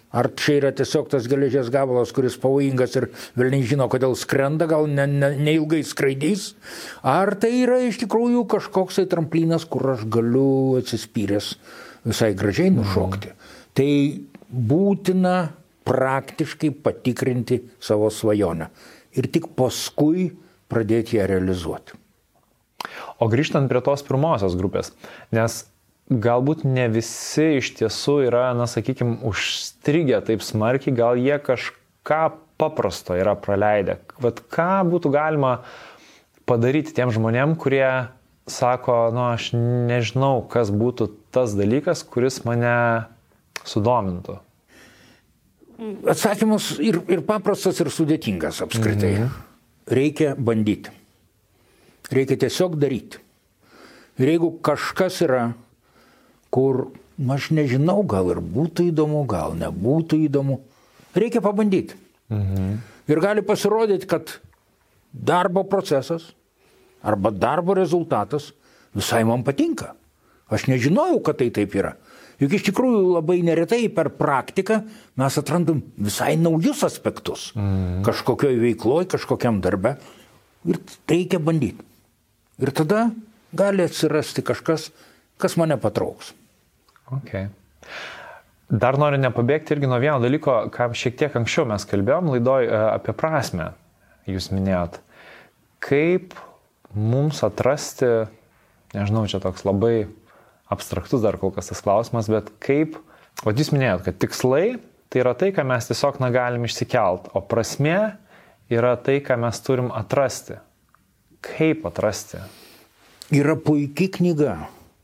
Ar čia yra tiesiog tas geležies gabalas, kuris pavojingas ir velniai žino, kodėl skrenda, gal ne, ne, neilgai skraidys. Ar tai yra iš tikrųjų kažkoks tai tramplynas, kur aš galiu atsispyręs visai gražiai nušokti. Mm. Tai būtina praktiškai patikrinti savo svajonę ir tik paskui pradėti ją realizuoti. O grįžtant prie tos pirmosios grupės, nes galbūt ne visi iš tiesų yra, na, sakykime, užstrigę taip smarkiai, gal jie kažką paprasto yra praleidę. Vat ką būtų galima padaryti tiem žmonėm, kurie sako, nu, aš nežinau, kas būtų tas dalykas, kuris mane sudomintų. Atsakymas ir, ir paprastas, ir sudėtingas apskritai. Mhm. Reikia bandyti. Reikia tiesiog daryti. Ir jeigu kažkas yra, kur, aš nežinau, gal ir būtų įdomu, gal nebūtų įdomu, reikia pabandyti. Mhm. Ir gali pasirodyti, kad darbo procesas arba darbo rezultatas visai man patinka. Aš nežinojau, kad tai taip yra. Juk iš tikrųjų labai neretai per praktiką mes atrandam visai naujus aspektus. Mhm. Kažkokioj veikloj, kažkokiam darbe. Ir reikia bandyti. Ir tada gali atsirasti kažkas, kas mane patrauks. Okay. Dar noriu nepabėgti irgi nuo vieno dalyko, ką šiek tiek anksčiau mes kalbėjom laidoj apie prasmę. Jūs minėjot, kaip mums atrasti, nežinau, čia toks labai abstraktus dar kol kas tas klausimas, bet kaip, o jūs minėjot, kad tikslai tai yra tai, ką mes tiesiog negalim išsikelt, o prasmė yra tai, ką mes turim atrasti. Kaip atrasti? Yra puikia knyga.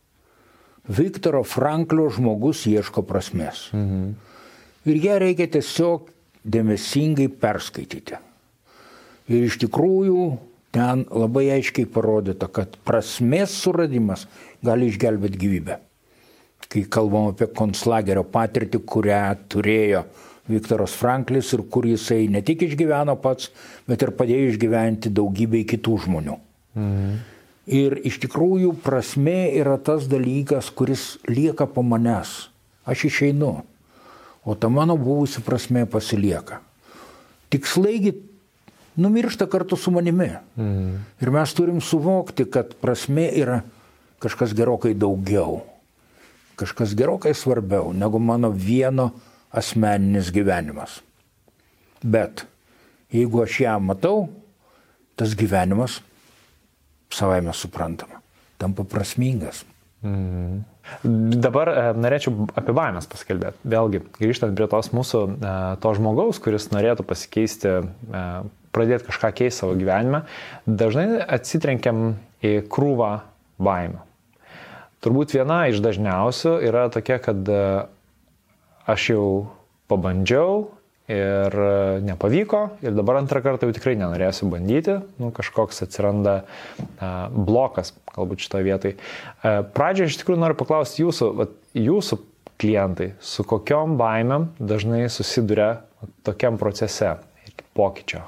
Viktoro Franklio Žmogus ieško prasmės. Mhm. Ir ją reikia tiesiog dėmesingai perskaityti. Ir iš tikrųjų ten labai aiškiai parodyta, kad prasmės suradimas gali išgelbėti gyvybę. Kai kalbam apie konclagerio patirtį, kurią turėjo Viktoras Franklis ir kur jisai ne tik išgyveno pats, bet ir padėjo išgyventi daugybei kitų žmonių. Mhm. Ir iš tikrųjų prasmė yra tas dalykas, kuris lieka po manęs. Aš išeinu, o ta mano buvusi prasmė pasilieka. Tikslaigi numiršta kartu su manimi. Mm. Ir mes turim suvokti, kad prasmė yra kažkas gerokai daugiau. Kažkas gerokai svarbiau negu mano vieno asmeninis gyvenimas. Bet jeigu aš ją matau, tas gyvenimas savaime suprantama, tampa prasmingas. Mm. Dabar e, norėčiau apie baimės pasikalbėti. Vėlgi, grįžtant prie tos mūsų, e, to žmogaus, kuris norėtų pasikeisti, e, pradėti kažką keisti savo gyvenime, dažnai atsitrenkiam į krūvą baimę. Turbūt viena iš dažniausių yra tokia, kad e, aš jau pabandžiau ir nepavyko ir dabar antrą kartą jau tikrai nenorėsiu bandyti, nu, kažkoks atsiranda a, blokas, galbūt šitoje vietoje. Pradžioje iš tikrųjų noriu paklausti jūsų, vat, jūsų klientai, su kokiom baimėm dažnai susiduria tokiam procese pokyčio?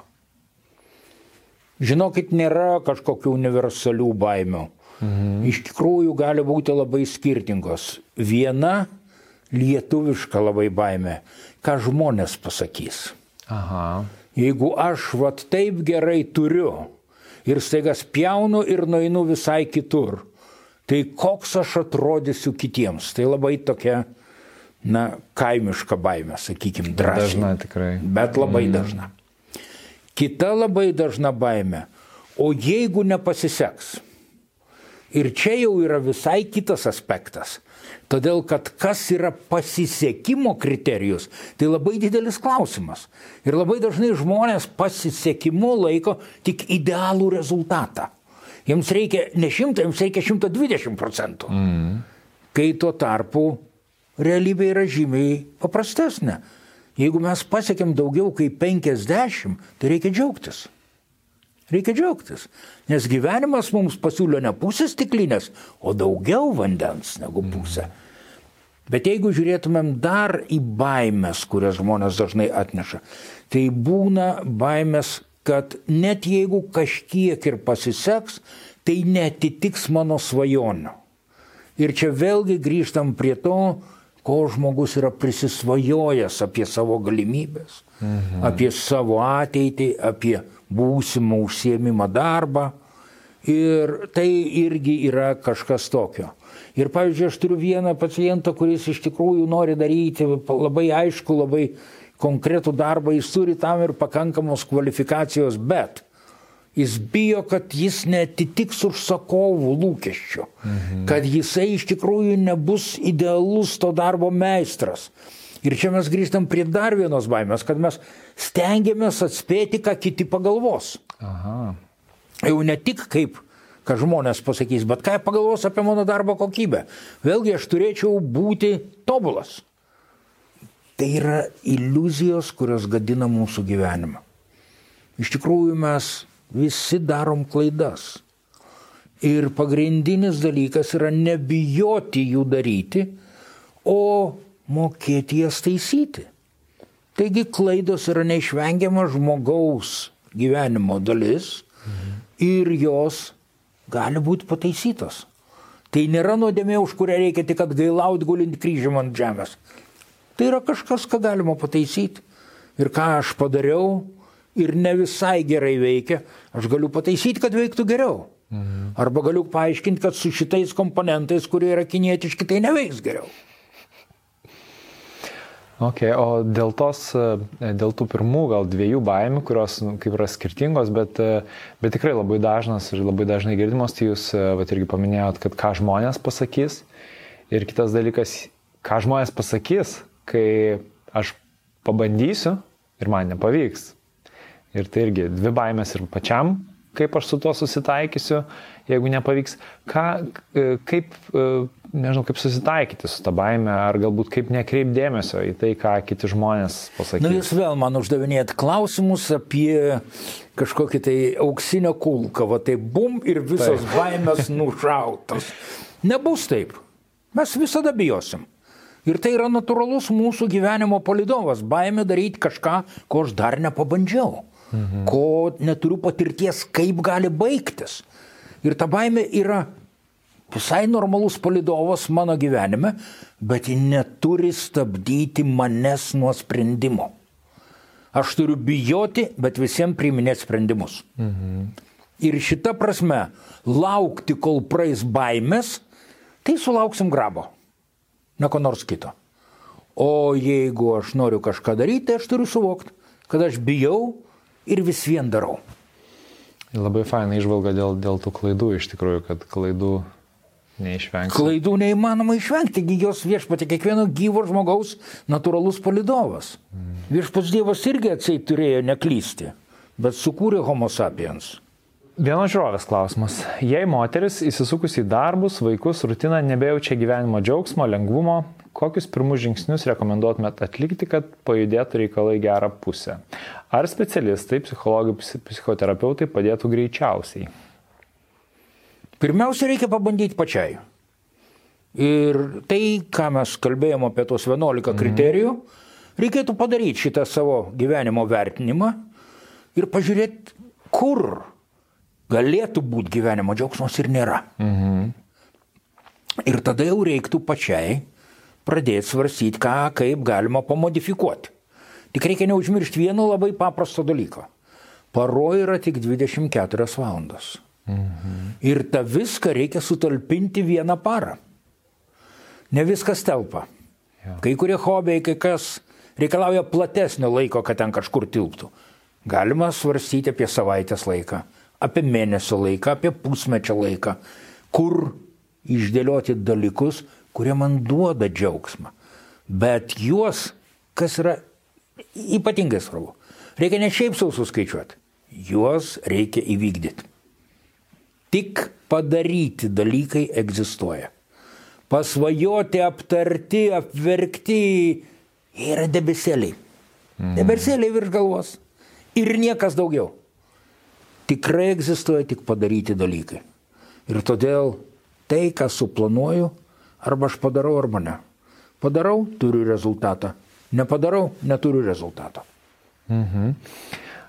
Žinokit, nėra kažkokių universalių baimių. Mhm. Iš tikrųjų gali būti labai skirtingos. Viena lietuviška labai baimė, ką žmonės pasakys. Aha. Jeigu aš vat taip gerai turiu ir staiga spjaunu ir nueinu visai kitur, tai koks aš atrodysiu kitiems. Tai labai tokia, na, kaimiška baimė, sakykime, drąsiai. Dažna tikrai. Bet labai mm. dažna. Kita labai dažna baimė, o jeigu nepasiseks? Ir čia jau yra visai kitas aspektas. Todėl, kad kas yra pasisekimo kriterijus, tai labai didelis klausimas. Ir labai dažnai žmonės pasisekimu laiko tik idealų rezultatą. Jiems reikia ne šimtą, jiems reikia šimtas dvidešimt procentų. Mm. Kai tuo tarpu realybė yra žymiai paprastesnė. Jeigu mes pasiekėm daugiau kaip penkiasdešimt, tai reikia džiaugtis. Reikia džiaugtis, nes gyvenimas mums pasiūlė ne pusę stiklinės, o daugiau vandens negu pusę. Bet jeigu žiūrėtumėm dar į baimės, kurias žmonės dažnai atneša, tai būna baimės, kad net jeigu kažkiek ir pasiseks, tai neatitiks mano svajonių. Ir čia vėlgi grįžtam prie to, kol žmogus yra prisisvajojęs apie savo galimybės, mhm. apie savo ateitį, apie būsimą užsiėmimą darbą. Ir tai irgi yra kažkas tokio. Ir pavyzdžiui, aš turiu vieną pacientą, kuris iš tikrųjų nori daryti labai aišku, labai konkretų darbą, jis turi tam ir pakankamos kvalifikacijos, bet jis bijo, kad jis netitiks užsakovų lūkesčių, mhm. kad jisai iš tikrųjų nebus idealus to darbo meistras. Ir čia mes grįžtam prie dar vienos baimės, kad mes stengiamės atspėti, ką kiti pagalvos. Aha. Jau ne tik kaip, ką žmonės pasakys, bet ką pagalvos apie mano darbo kokybę. Vėlgi aš turėčiau būti tobulas. Tai yra iliuzijos, kurios gadina mūsų gyvenimą. Iš tikrųjų mes visi darom klaidas. Ir pagrindinis dalykas yra nebijoti jų daryti, o mokėti jas taisyti. Taigi klaidos yra neišvengiama žmogaus gyvenimo dalis mhm. ir jos gali būti pataisytos. Tai nėra nuodėmė, už kurią reikia tik atgailaut gulint kryžium ant žemės. Tai yra kažkas, ką galima pataisyti. Ir ką aš padariau ir ne visai gerai veikia, aš galiu pataisyti, kad veiktų geriau. Mhm. Arba galiu paaiškinti, kad su šitais komponentais, kurie yra kinietiški, tai neveiks geriau. Ok, o dėl tos, dėl tų pirmų gal dviejų baimių, kurios kaip yra skirtingos, bet, bet tikrai labai dažnas ir labai dažnai girdimos, tai jūs vat, irgi paminėjot, kad ką žmonės pasakys. Ir kitas dalykas, ką žmonės pasakys, kai aš pabandysiu ir man nepavyks. Ir tai irgi dvi baimės ir pačiam, kaip aš su tuo susitaikysiu, jeigu nepavyks. Ką, kaip, nežinau, kaip susitaikyti su ta baime, ar galbūt kaip nekreip dėmesio į tai, ką kiti žmonės pasakys. Na, jūs vėl man uždavinėjat klausimus apie kažkokį tai auksinę kulką, va tai bum ir visos taip. Baimės nušautos. Nebus taip. Mes visada bijosim. Ir tai yra natūralus mūsų gyvenimo palydovas. Baimė daryti kažką, ko aš dar nepabandžiau. Mhm. Ko neturiu patirties, kaip gali baigtis. Ir ta baimė yra visai normalus palydovas mano gyvenime, bet ji neturi stabdyti manęs nuo sprendimo. Aš turiu bijoti, bet visiems priiminėti sprendimus. Mhm. Ir šita prasme, laukti, kol praeis baimės, tai sulauksim grabo. Ne ko nors kito. O jeigu aš noriu kažką daryti, tai aš turiu suvokti, kad aš bijau ir vis vien darau. Labai faina išvalga dėl, dėl tų klaidų, iš tikrųjų, kad klaidų neišvengti. Klaidų neįmanoma išvengti, jos viešpatie kiekvieno gyvo žmogaus natūralus palydovas. Mm. Viešpats Dievas irgi atseit turėjo neklysti, bet sukūrė homo sapiens. Vienos žiūrovės klausimas. Jei moteris įsisukus į darbus, vaikus, rutiną nebejaučia gyvenimo džiaugsmo, lengvumo, kokius pirmus žingsnius rekomenduotumėt atlikti, kad pajudėtų reikalai gerą pusę? Ar specialistai, psichologai, psichoterapeutai padėtų greičiausiai? Pirmiausia, reikia pabandyti pačiai. Ir tai, ką mes kalbėjome apie tos vienuolika kriterijų, reikėtų padaryti šitą savo gyvenimo vertinimą ir pažiūrėti, kur galėtų būti gyvenimo džiaugsmas ir nėra. Mhm. Ir tada jau reiktų pačiai pradėti svarstyti, ką, kaip galima pamodifikuoti. Tik reikia neužmiršti vieno labai paprasto dalyko. Paroj yra tik dvidešimt keturios valandos. Mhm. Ir tą viską reikia sutalpinti vieną parą. Ne viskas telpa. Ja. Kai kurie hobiai, kai kas reikalauja platesnio laiko, kad ten kažkur tilptų. Galima svarstyti apie savaitės laiką, apie mėnesio laiką, apie pusmečio laiką, kur išdėlioti dalykus, kurie man duoda džiaugsmą. Bet juos, kas yra ypatingai svarbu, reikia ne šiaip sau suskaičiuoti, juos reikia įvykdyti. Tik padaryti dalykai egzistuoja. Pasvajoti, aptarti, apverkti, jie yra debesėliai. Mm. Debesėliai virš galvos. Ir niekas daugiau. Tikrai egzistuoja tik padaryti dalykai. Ir todėl tai, ką suplanuoju, arba aš padarau, arba ne. Padarau, turiu rezultatą. Nepadarau, neturiu rezultato. Mhm.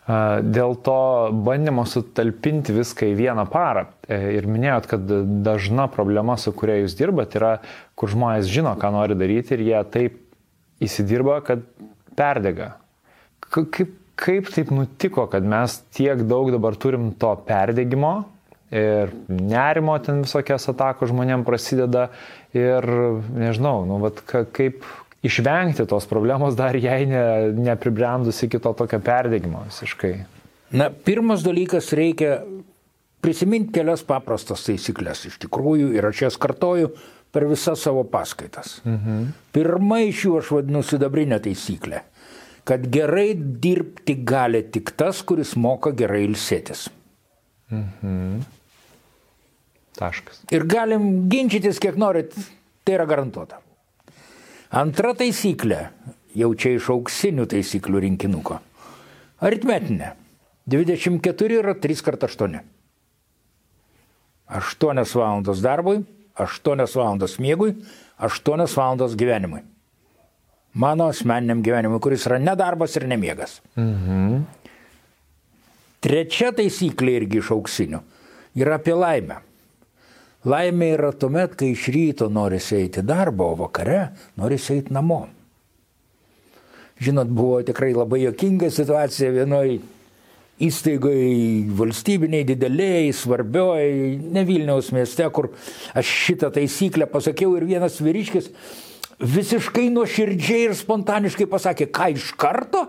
Dėl to bandymo sutalpinti viską į vieną parą. Ir minėjot, kad dažna problema, su kuria jūs dirbat, yra, kur žmonės žino, ką nori daryti ir jie taip įsidirba, kad perdega. Kaip, kaip taip nutiko, kad mes tiek daug dabar turim to perdegimo ir nerimo, ten visokias atakos žmonėm prasideda ir nežinau, nu, vat, kaip išvengti tos problemos dar jai ne, nepribrendus iki to tokio perdegimo visiškai? Na, pirmas dalykas, reikia prisiminti kelias paprastas taisyklės iš tikrųjų ir aš jas kartoju per visas savo paskaitas. Mhm. Pirma iš jų aš vadinu sidabrinę taisyklę, kad gerai dirbti gali tik tas, kuris moka gerai ilsėtis. Mhm. Taškas. Ir galim ginčytis kiek norit, tai yra garantuota. Antra taisyklė, jau čia iš auksinių taisyklių rinkinuko. Aritmetinė. dvidešimt keturi yra trys kart aštuoni. aštuonios valandos darbui, aštuonios valandos miegui, aštuonios valandos gyvenimui. Mano asmeniniam gyvenimui, kuris yra nedarbas ir nemiegas. Mhm. Trečia taisyklė irgi iš auksinių yra apie laimę. Laimė yra tuomet, kai iš ryto norisi eiti darbą, o vakare norisi eiti namo. Žinot, buvo tikrai labai juokinga situacija vienoj įstaigoje, valstybiniai, dideliai, svarbioj, ne Vilniaus mieste, kur aš šitą taisyklę pasakiau ir vienas vyriškis visiškai nuoširdžiai ir spontaniškai pasakė, ką iš karto?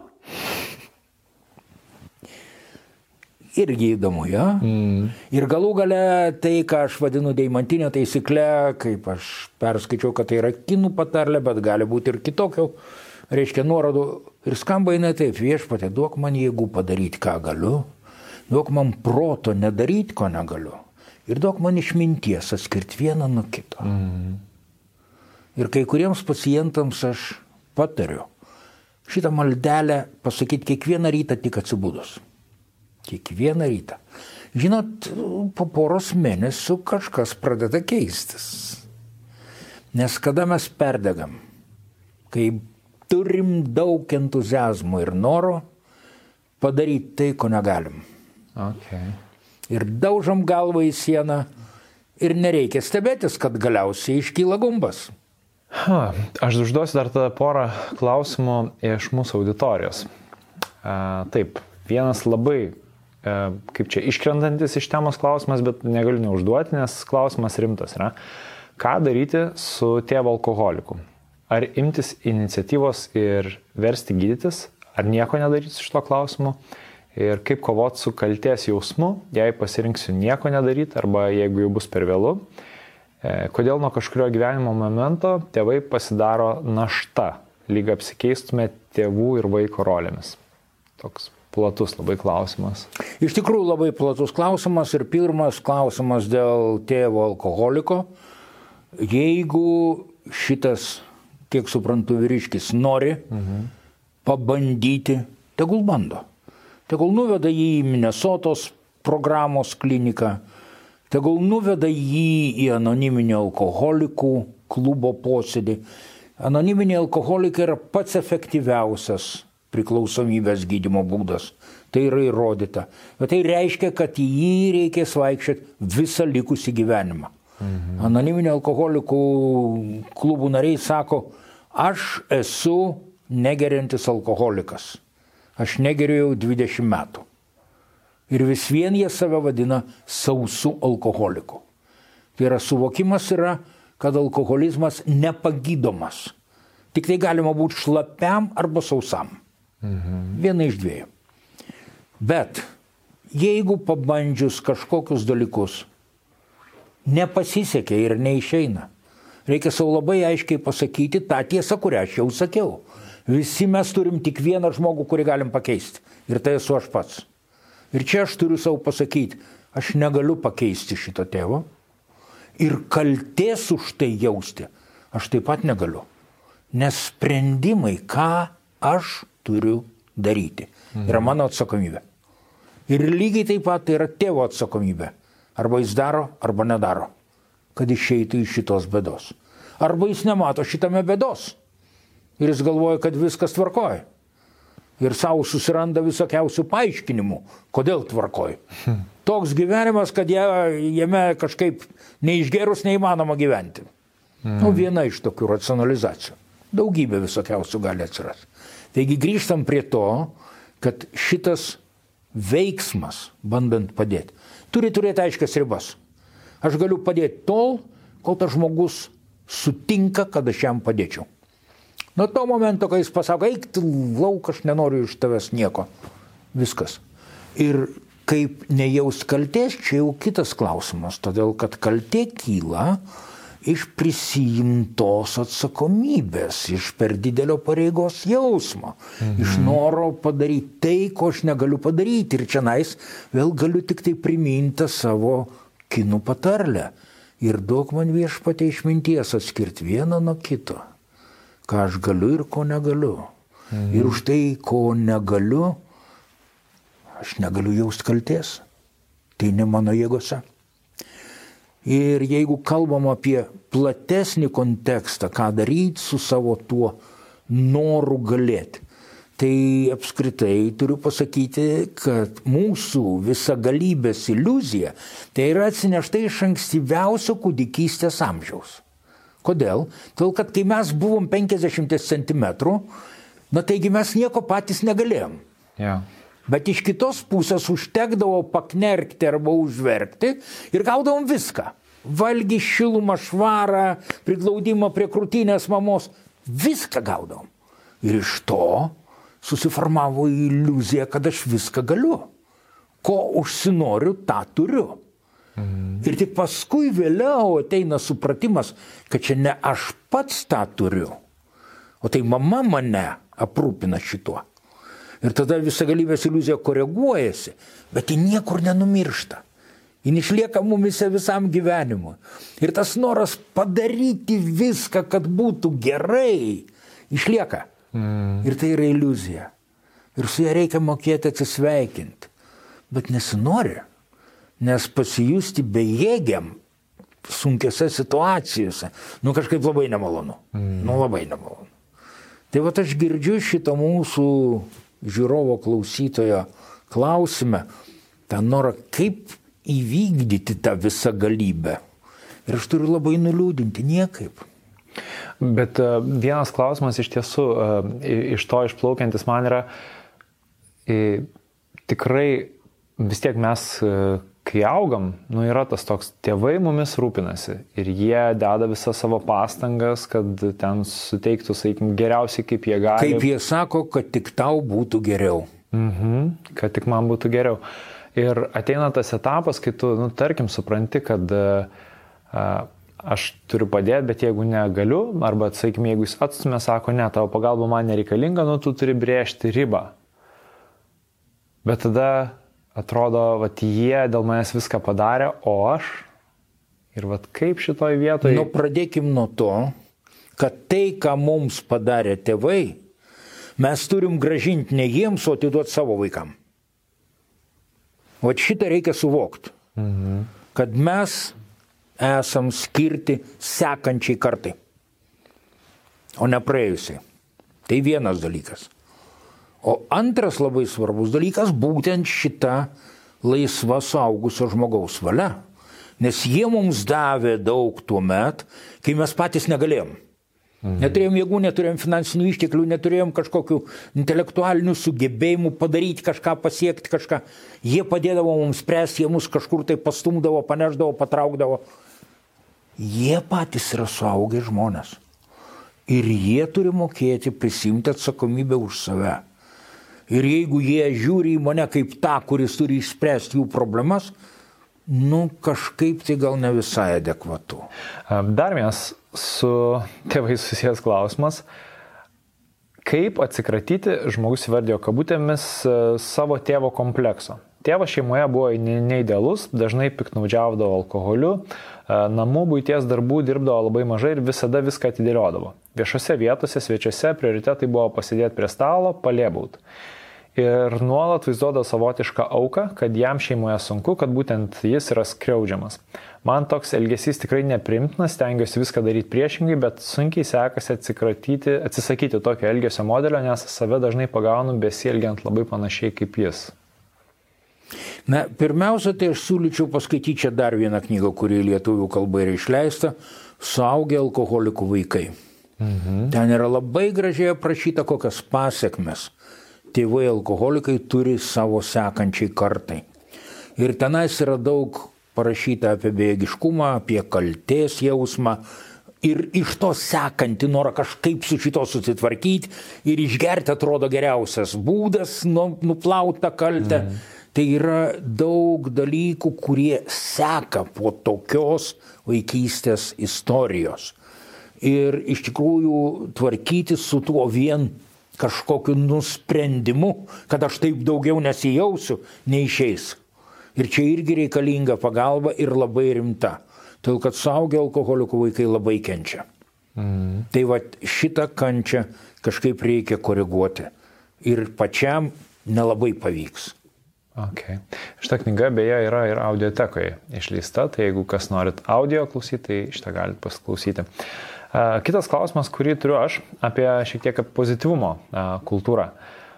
Irgi įdomu, jo? Mm. Ir galų gale tai, ką aš vadinu deimantinė taisykle, kaip aš perskaičiau, kad tai yra kinų patarlė, bet gali būti ir kitokio, reiškia nuorodų. Ir skamba jinai taip, viešpatie, duok man jėgų padaryti, ką galiu, duok man proto nedaryti, ko negaliu. Ir duok man išminties atskirti vieną nuo kito. Mm. Ir kai kuriems pacientams aš patariu šitą maldelę pasakyti kiekvieną rytą tik atsibudus. Kiekvieną rytą. Žinot, po poros mėnesių kažkas pradeda keistis. Nes kada mes perdegam, kai turim daug entuziazmo ir noro padaryti tai, ko negalim. Okay. Ir daužom galvą į sieną ir nereikia stebėtis, kad galiausiai iškyla gumbas. Ha, aš užduosiu dar tada porą klausimų iš mūsų auditorijos. A, taip, vienas labai kaip čia iškrentantis iš temos klausimas, bet negaliu neužduoti, nes klausimas rimtas yra. Ką daryti su tėvu alkoholiku? Ar imtis iniciatyvos ir versti gydytis, ar nieko nedaryti su šito klausimu? Ir kaip kovoti su kaltės jausmu, jei pasirinksiu nieko nedaryti, arba jeigu jau bus per vėlu? Kodėl nuo kažkurio gyvenimo momento tėvai pasidaro našta, lyg apsikeistume tėvų ir vaiko rolėmis? Toks platus labai klausimas. Iš tikrųjų labai platus klausimas ir pirmas klausimas dėl tėvo alkoholiko. Jeigu šitas, kiek suprantu, vyriškis nori mhm. pabandyti, tegul bando. Tegul nuveda jį į Minnesotos programos kliniką, tegul nuveda jį į anoniminį alkoholikų klubo posėdį. Anoniminiai alkoholikai yra pats efektyviausias priklausomybės gydymo būdas. Tai yra įrodyta. Bet tai reiškia, kad į jį reikės vaikščioti visą likusį gyvenimą. Mhm. Anoniminių alkoholikų klubų nariai sako, aš esu negeriantis alkoholikas. Aš negeriu jau dvidešimt metų. Ir vis vien jie save vadina sausu alkoholiku. Tai yra suvokimas yra, kad alkoholizmas nepagydomas. Tik tai galima būti šlapiam arba sausam. Mhm. Viena iš dviejų. Bet jeigu pabandžius kažkokius dalykus nepasisekė ir neišeina, reikia savo labai aiškiai pasakyti tą tiesą, kurią aš jau sakiau. Visi mes turim tik vieną žmogų, kurį galim pakeisti. Ir tai esu aš pats. Ir čia aš turiu savo pasakyti, aš negaliu pakeisti šito tėvo. Ir kaltės už tai jausti aš taip pat negaliu. Nes sprendimai, ką aš turiu daryti, yra mano atsakomybė. Ir lygiai taip pat tai yra tėvo atsakomybė. Arba jis daro, arba nedaro, kad išeitų iš šitos bėdos. Arba jis nemato šitame bėdos. Ir jis galvoja, kad viskas tvarkoja. ir savo susiranda visokiausių paaiškinimų, kodėl tvarkoj. Hmm. Toks gyvenimas, kad jie, jame kažkaip neišgerus neįmanoma gyventi. Hmm. Nu, viena iš tokių racionalizacijų. Daugybė visokiausių gali atsirasti. Taigi grįžtam prie to, kad šitas veiksmas, bandant padėti, turi turėti aiškias ribas. Aš galiu padėti tol, kol tas žmogus sutinka, kad aš jam padėčiau. Nuo to momento, kai jis pasako, eik tu lauk, aš nenoriu iš tavęs nieko. Viskas. Ir kaip nejaust kaltės, čia jau kitas klausimas, todėl kad kaltė kyla iš prisijimtos atsakomybės, iš per didelio pareigos jausmo, mhm. iš noro padaryti tai, ko aš negaliu padaryti. Ir čianais vėl galiu tik tai priminti savo kinų patarlę. Ir duok man viešpatie išminties atskirti vieną nuo kito, ką aš galiu ir ko negaliu. Mhm. Ir už tai, ko negaliu, aš negaliu jaust kaltės. Tai ne mano jėgose. Ir jeigu kalbam apie platesnį kontekstą, ką daryti su savo tuo noru galėti, tai apskritai turiu pasakyti, kad mūsų visagalybės iliuzija tai yra atsinešta iš ankstyviausio kūdikystės amžiaus. Kodėl? Todėl, kad kai mes buvom penkiasdešimt centimetrų, na taigi mes nieko patys negalėjom. Yeah. Bet iš kitos pusės užtekdavo paknerkti arba užverkti ir gaudavom viską. Valgį, šilumą, švarą, priglaudimą prie krūtinės mamos. Viską gaudavom. Ir iš to susiformavo iliuzija, kad aš viską galiu. Ko užsinoriu, tą turiu. Mhm. Ir tik paskui vėliau ateina supratimas, kad čia ne aš pats tą turiu, o tai mama mane aprūpina šituo. Ir tada visagalybės iliuzija koreguojasi, bet ji niekur nenumiršta. Ji išlieka mumise visam gyvenimui. Ir tas noras padaryti viską, kad būtų gerai, išlieka. Mm. Ir tai yra iliuzija. Ir su ją reikia mokėti atsisveikinti. Bet nesinori, nes pasijusti bejėgiam sunkiose situacijose, nu kažkaip labai nemalonu. Mm. Nu labai nemalonu. Tai vat aš girdžiu šitą mūsų žiūrovo klausytojo klausime, tą norą, kaip įvykdyti tą visą galybę. Ir aš turiu labai nuliūdinti, niekaip. Bet uh, vienas klausimas iš tiesų, uh, iš to išplaukiantis man yra, uh, tikrai vis tiek mes, uh, kai augam, nu yra tas toks, tėvai mumis rūpinasi ir jie deda visą savo pastangas, kad ten suteiktų, sakykim, geriausiai kaip jie gali. Kaip jie sako, kad tik tau būtų geriau. Mhm, kad tik man būtų geriau. Ir ateina tas etapas, kai tu, nu, tarkim, supranti, kad uh, aš turiu padėti, bet jeigu negaliu, arba, sakykim, jeigu jis atstumė, sako, ne, tavo pagalba man nereikalinga, nu, tu turi brėžti ribą. Bet tada atrodo, vat jie dėl manęs viską padarė, o aš, ir vat kaip šitoj vietoje... Nu, pradėkim nuo to, kad tai, ką mums padarė tėvai, mes turim gražinti ne jiems, o atiduoti savo vaikam. Vat šitą reikia suvokti, mhm. kad mes esam skirti sekančiai kartai, o ne praėjusiai. Tai vienas dalykas. O antras labai svarbus dalykas būtent šita laisva suaugusio žmogaus valia. Nes jie mums davė daug tuo met, kai mes patys negalėjom. Mhm. Neturėjom jėgų, neturėjom finansinių išteklių, neturėjom kažkokių intelektualinių sugebėjimų padaryti kažką, pasiekti kažką. Jie padėdavo mums spręsti, jie mus kažkur tai pastumdavo, paneždavo, patraukdavo. Jie patys yra suaugę žmonės. Ir jie turi mokėti prisimti atsakomybę už save. Ir jeigu jie žiūri į mane kaip tą, kuris turi išspręsti jų problemas, nu kažkaip tai gal ne visai adekvatu. Dar vienas su tėvais susijęs klausimas. Kaip atsikratyti, žmogus įvardijo kabutėmis, savo tėvo komplekso? Tėvas šeimoje buvo neidealus, dažnai piktnaudžiaudavo alkoholiu, namų buities darbų dirbdavo labai mažai ir visada viską atidėliodavo. Viešose vietose, svečiuose prioritetai buvo pasėdėti prie stalo, palėbaut. ir nuolat vaizduoda savotišką auką, kad jam šeimoje sunku, kad būtent jis yra skriaudžiamas. Man toks elgesys tikrai neprimtinas, stengiuosi viską daryti priešingai, bet sunkiai sekasi atsisakyti tokio elgesio modelio, nes save dažnai pagaunu besielgiant labai panašiai kaip jis. Na, pirmiausia, tai aš siūlyčiau paskaityti čia dar vieną knygą, kuri lietuvių kalba yra išleista – Suaugę alkoholikų vaikai. Mhm. Ten yra labai gražiai aprašyta, kokias pasiekmes tėvai alkoholikai turi savo sekančiai kartai. Ir tenais yra daug parašyta apie bejėgiškumą, apie kaltės jausmą ir iš to sekantį norą kažkaip su šito susitvarkyti ir išgerti atrodo geriausias būdas nuplauti tą kaltę. Mhm. Tai yra daug dalykų, kurie seka po tokios vaikystės istorijos. Ir iš tikrųjų tvarkyti su tuo vien kažkokiu nusprendimu, kad aš taip daugiau nesijausiu, neišeis. Ir čia irgi reikalinga pagalba ir labai rimta. Todėl, kad suaugę alkoholikų vaikai labai kenčia. Mm. Tai va šitą kančią kažkaip reikia koreguoti. Ir pačiam nelabai pavyks. Okay. Šitą knygą beje yra ir audiotekoje išleista, tai jeigu kas norit audio klausyti, tai šitą galite pasiklausyti. Kitas klausimas, kurį turiu aš, apie šiek tiek pozityvumo kultūrą.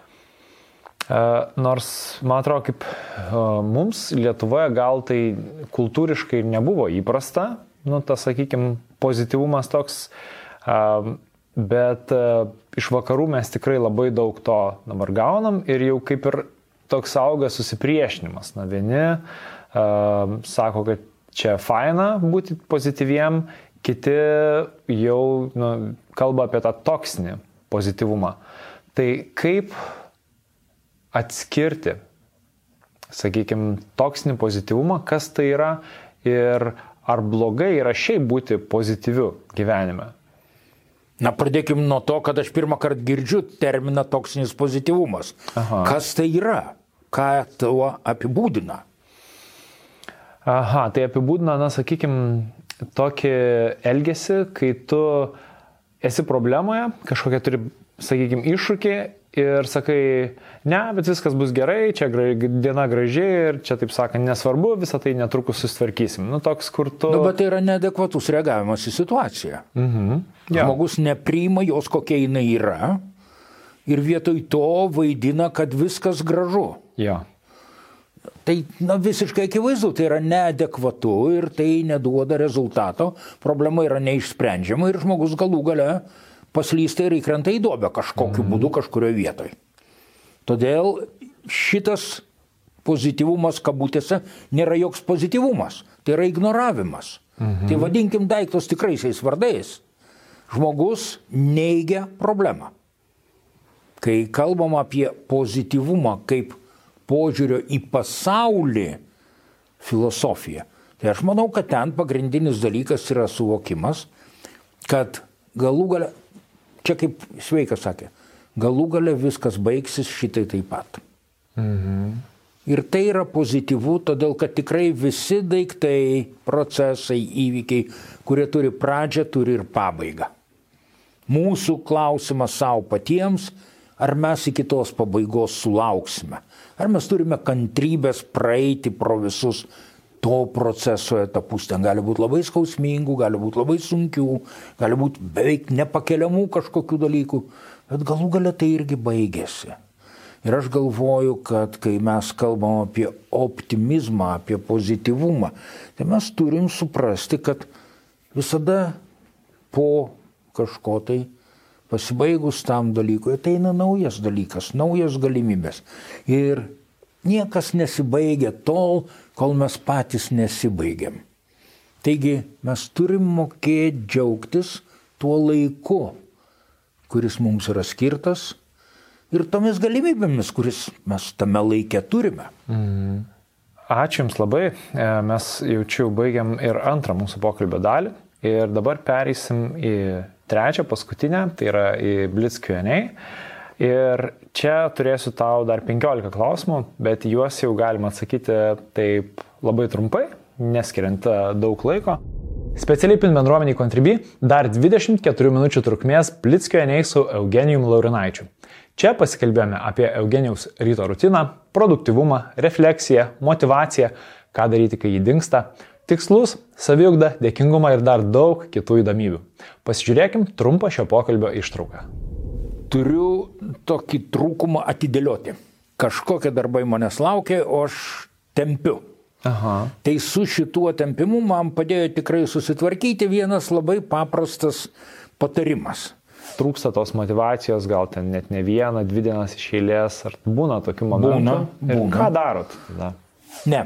Nors, man atrodo, kaip mums Lietuvoje gal tai kultūriškai nebuvo įprasta, nu, tas, sakykime, pozityvumas toks, bet iš vakarų mes tikrai labai daug to dabar gaunam ir jau kaip ir toks auga susipriešinimas. Na, vieni uh, sako, kad čia faina būti pozityviem, kiti jau nu, kalba apie tą toksinį pozityvumą. Tai kaip atskirti, sakykime, toksinį pozityvumą, kas tai yra ir ar blogai yra šiaip būti pozityviu gyvenime? Na, pradėkim nuo to, kad aš pirmą kartą girdžiu terminą toksinis pozityvumas. Aha. Kas tai yra? Ką tuo apibūdina? Aha, tai apibūdina, na, sakykime, tokį elgesį, kai tu esi problemoje, kažkokia turi, sakykime, iššūkį ir sakai, ne, bet viskas bus gerai, čia diena graži ir čia, taip sakant, nesvarbu, visą tai netrukus susitvarkysim. Nu, toks, kur tu... Nu, bet tai yra neadekvatus reagavimas į situaciją. Mhm. Ja. Žmogus nepriima jos, kokia jinai yra ir vietoj to vaidina, kad viskas gražu. Ja. Tai na, visiškai akivaizdu, tai yra neadekvatu ir tai neduoda rezultato, problema yra neišsprendžiama ir žmogus galų gale paslysta ir įkrenta į duobę kažkokiu mm. būdu kažkurioje vietoje. Todėl šitas pozityvumas kabutėse nėra joks pozityvumas, tai yra ignoravimas. Mm-hmm. Tai vadinkim daiktus tikraisiais vardais. Žmogus neigia problemą. Kai kalbam apie pozityvumą kaip požiūrio į pasaulį filosofiją, tai aš manau, kad ten pagrindinis dalykas yra suvokimas, kad galų gale, čia kaip Sveikas sakė, galų gale viskas baigsis šitai taip pat. Mhm. Ir tai yra pozityvu, todėl kad tikrai visi daiktai, procesai, įvykiai, kurie turi pradžią, turi ir pabaigą. Mūsų klausimas savo patiems, ar mes iki tos pabaigos sulauksime. Ar mes turime kantrybės praeiti pro visus to proceso etapus. Ten gali būti labai skausmingų, gali būti labai sunkių, gali būti beveik nepakeliamų kažkokių dalykų, bet galų gale tai irgi baigėsi. Ir aš galvoju, kad kai mes kalbam apie optimizmą, apie pozityvumą, tai mes turim suprasti, kad visada po kažko tai pasibaigus tam dalykui ateina naujas dalykas, naujas galimybės. Ir niekas nesibaigia tol, kol mes patys nesibaigiam. Taigi mes turim mokėti džiaugtis tuo laiku, kuris mums yra skirtas ir tomis galimybėmis, kuris mes tame laike turime. Mm. Ačiū Jums labai. Mes jaučiu baigiam ir antrą mūsų pokalbio dalį ir dabar pereisim į trečią, paskutinę, tai yra į Blitz Q and A. Ir čia turėsiu tau dar penkiolika klausimų, bet juos jau galima atsakyti taip labai trumpai, neskiriant daug laiko. Specialiai Pin bendruomeniai Contribui dar dvidešimt keturių minučių trukmės Blitz Q and A su Eugenijum Laurinaičiu. Čia pasikalbėjome apie Eugenijaus ryto rutiną, produktyvumą, refleksiją, motivaciją, ką daryti, kai jį dingsta, tikslus, saviugdą, dėkingumą ir dar daug kitų įdomybių. Pasižiūrėkim trumpą šio pokalbio ištrauką. Turiu tokį trūkumą atidėlioti. Kažkokie darbai manęs laukia, o aš tempiu. Aha. Tai su šituo tempimu man padėjo tikrai susitvarkyti vienas labai paprastas patarimas. Trūksta tos motivacijos, gal ten net ne vieną, dvi dienas iš eilės, ar būna tokių momentų? Būna, ir būna. Ką darot tada? Ne.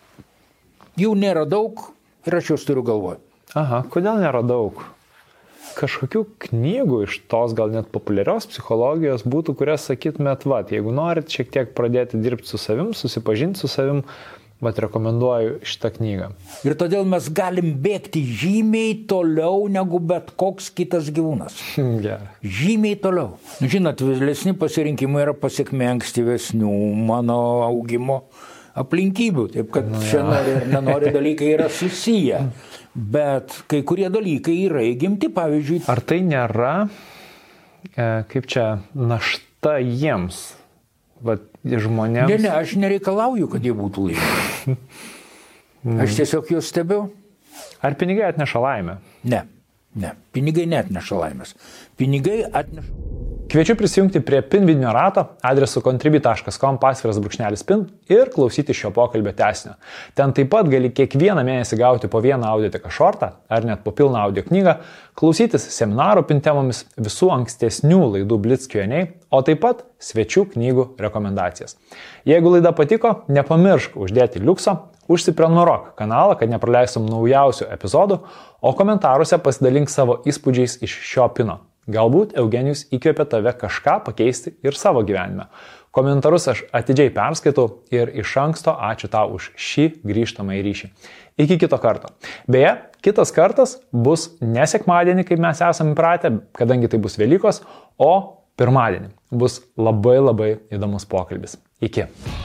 Jų nėra daug ir aš juos turiu galvoj. Aha, kodėl nėra daug? Kažkokių knygų iš tos gal net populiarios psichologijos būtų, kurias sakytumėt, va, jeigu norit šiek tiek pradėti dirbti su savim, susipažinti su savim, bet rekomenduoju šitą knygą. Ir todėl mes galim bėgti žymiai toliau negu bet koks kitas gyvūnas. Gerai. Žymiai toliau. Žinot, vėlesni pasirinkimai yra pasiekmė ankstyvesnių mano augimo aplinkybių. Taip, kad nu, čia nori ir nenori dalykai yra susiję. Bet kai kurie dalykai yra įgimti, pavyzdžiui. Ar tai nėra, e, kaip čia, našta jiems? Vat, žmonėms. Ne, ne, aš nereikalauju, kad jie būtų laimingi. Aš tiesiog juos stebiu. Ar pinigai atneša laimę? Ne, ne. Pinigai neatneša laimės. Pinigai atneša. Kviečiu prisijungti prie pin vidinio rato adresu contribui taškas com pasviras brūkšnelis pin ir klausyti šio pokalbio tęsinio. Ten taip pat gali kiekvieną mėnesį gauti po vieną audioteka šortą ar net po pilną audio knygą, klausytis seminarų pin temomis, visų ankstesnių laidų Blitz Q and A, o taip pat svečių knygų rekomendacijas. Jeigu laida patiko, nepamiršk uždėti liukso, užsiprenumeruok kanalą, kad nepraleistum naujausių epizodų, o komentaruose pasidalink savo įspūdžiais iš šio pino. Galbūt Eugenijus įkvėpė tave kažką pakeisti ir savo gyvenime. Komentarus aš atidžiai perskaitau ir iš anksto ačiū tau už šį grįžtamąjį ryšį. Iki kito karto. Beje, kitas kartas bus ne sekmadienį, kaip mes esame įpratę, kadangi tai bus Velykos, o pirmadienį. Bus labai labai įdomus pokalbis. Iki.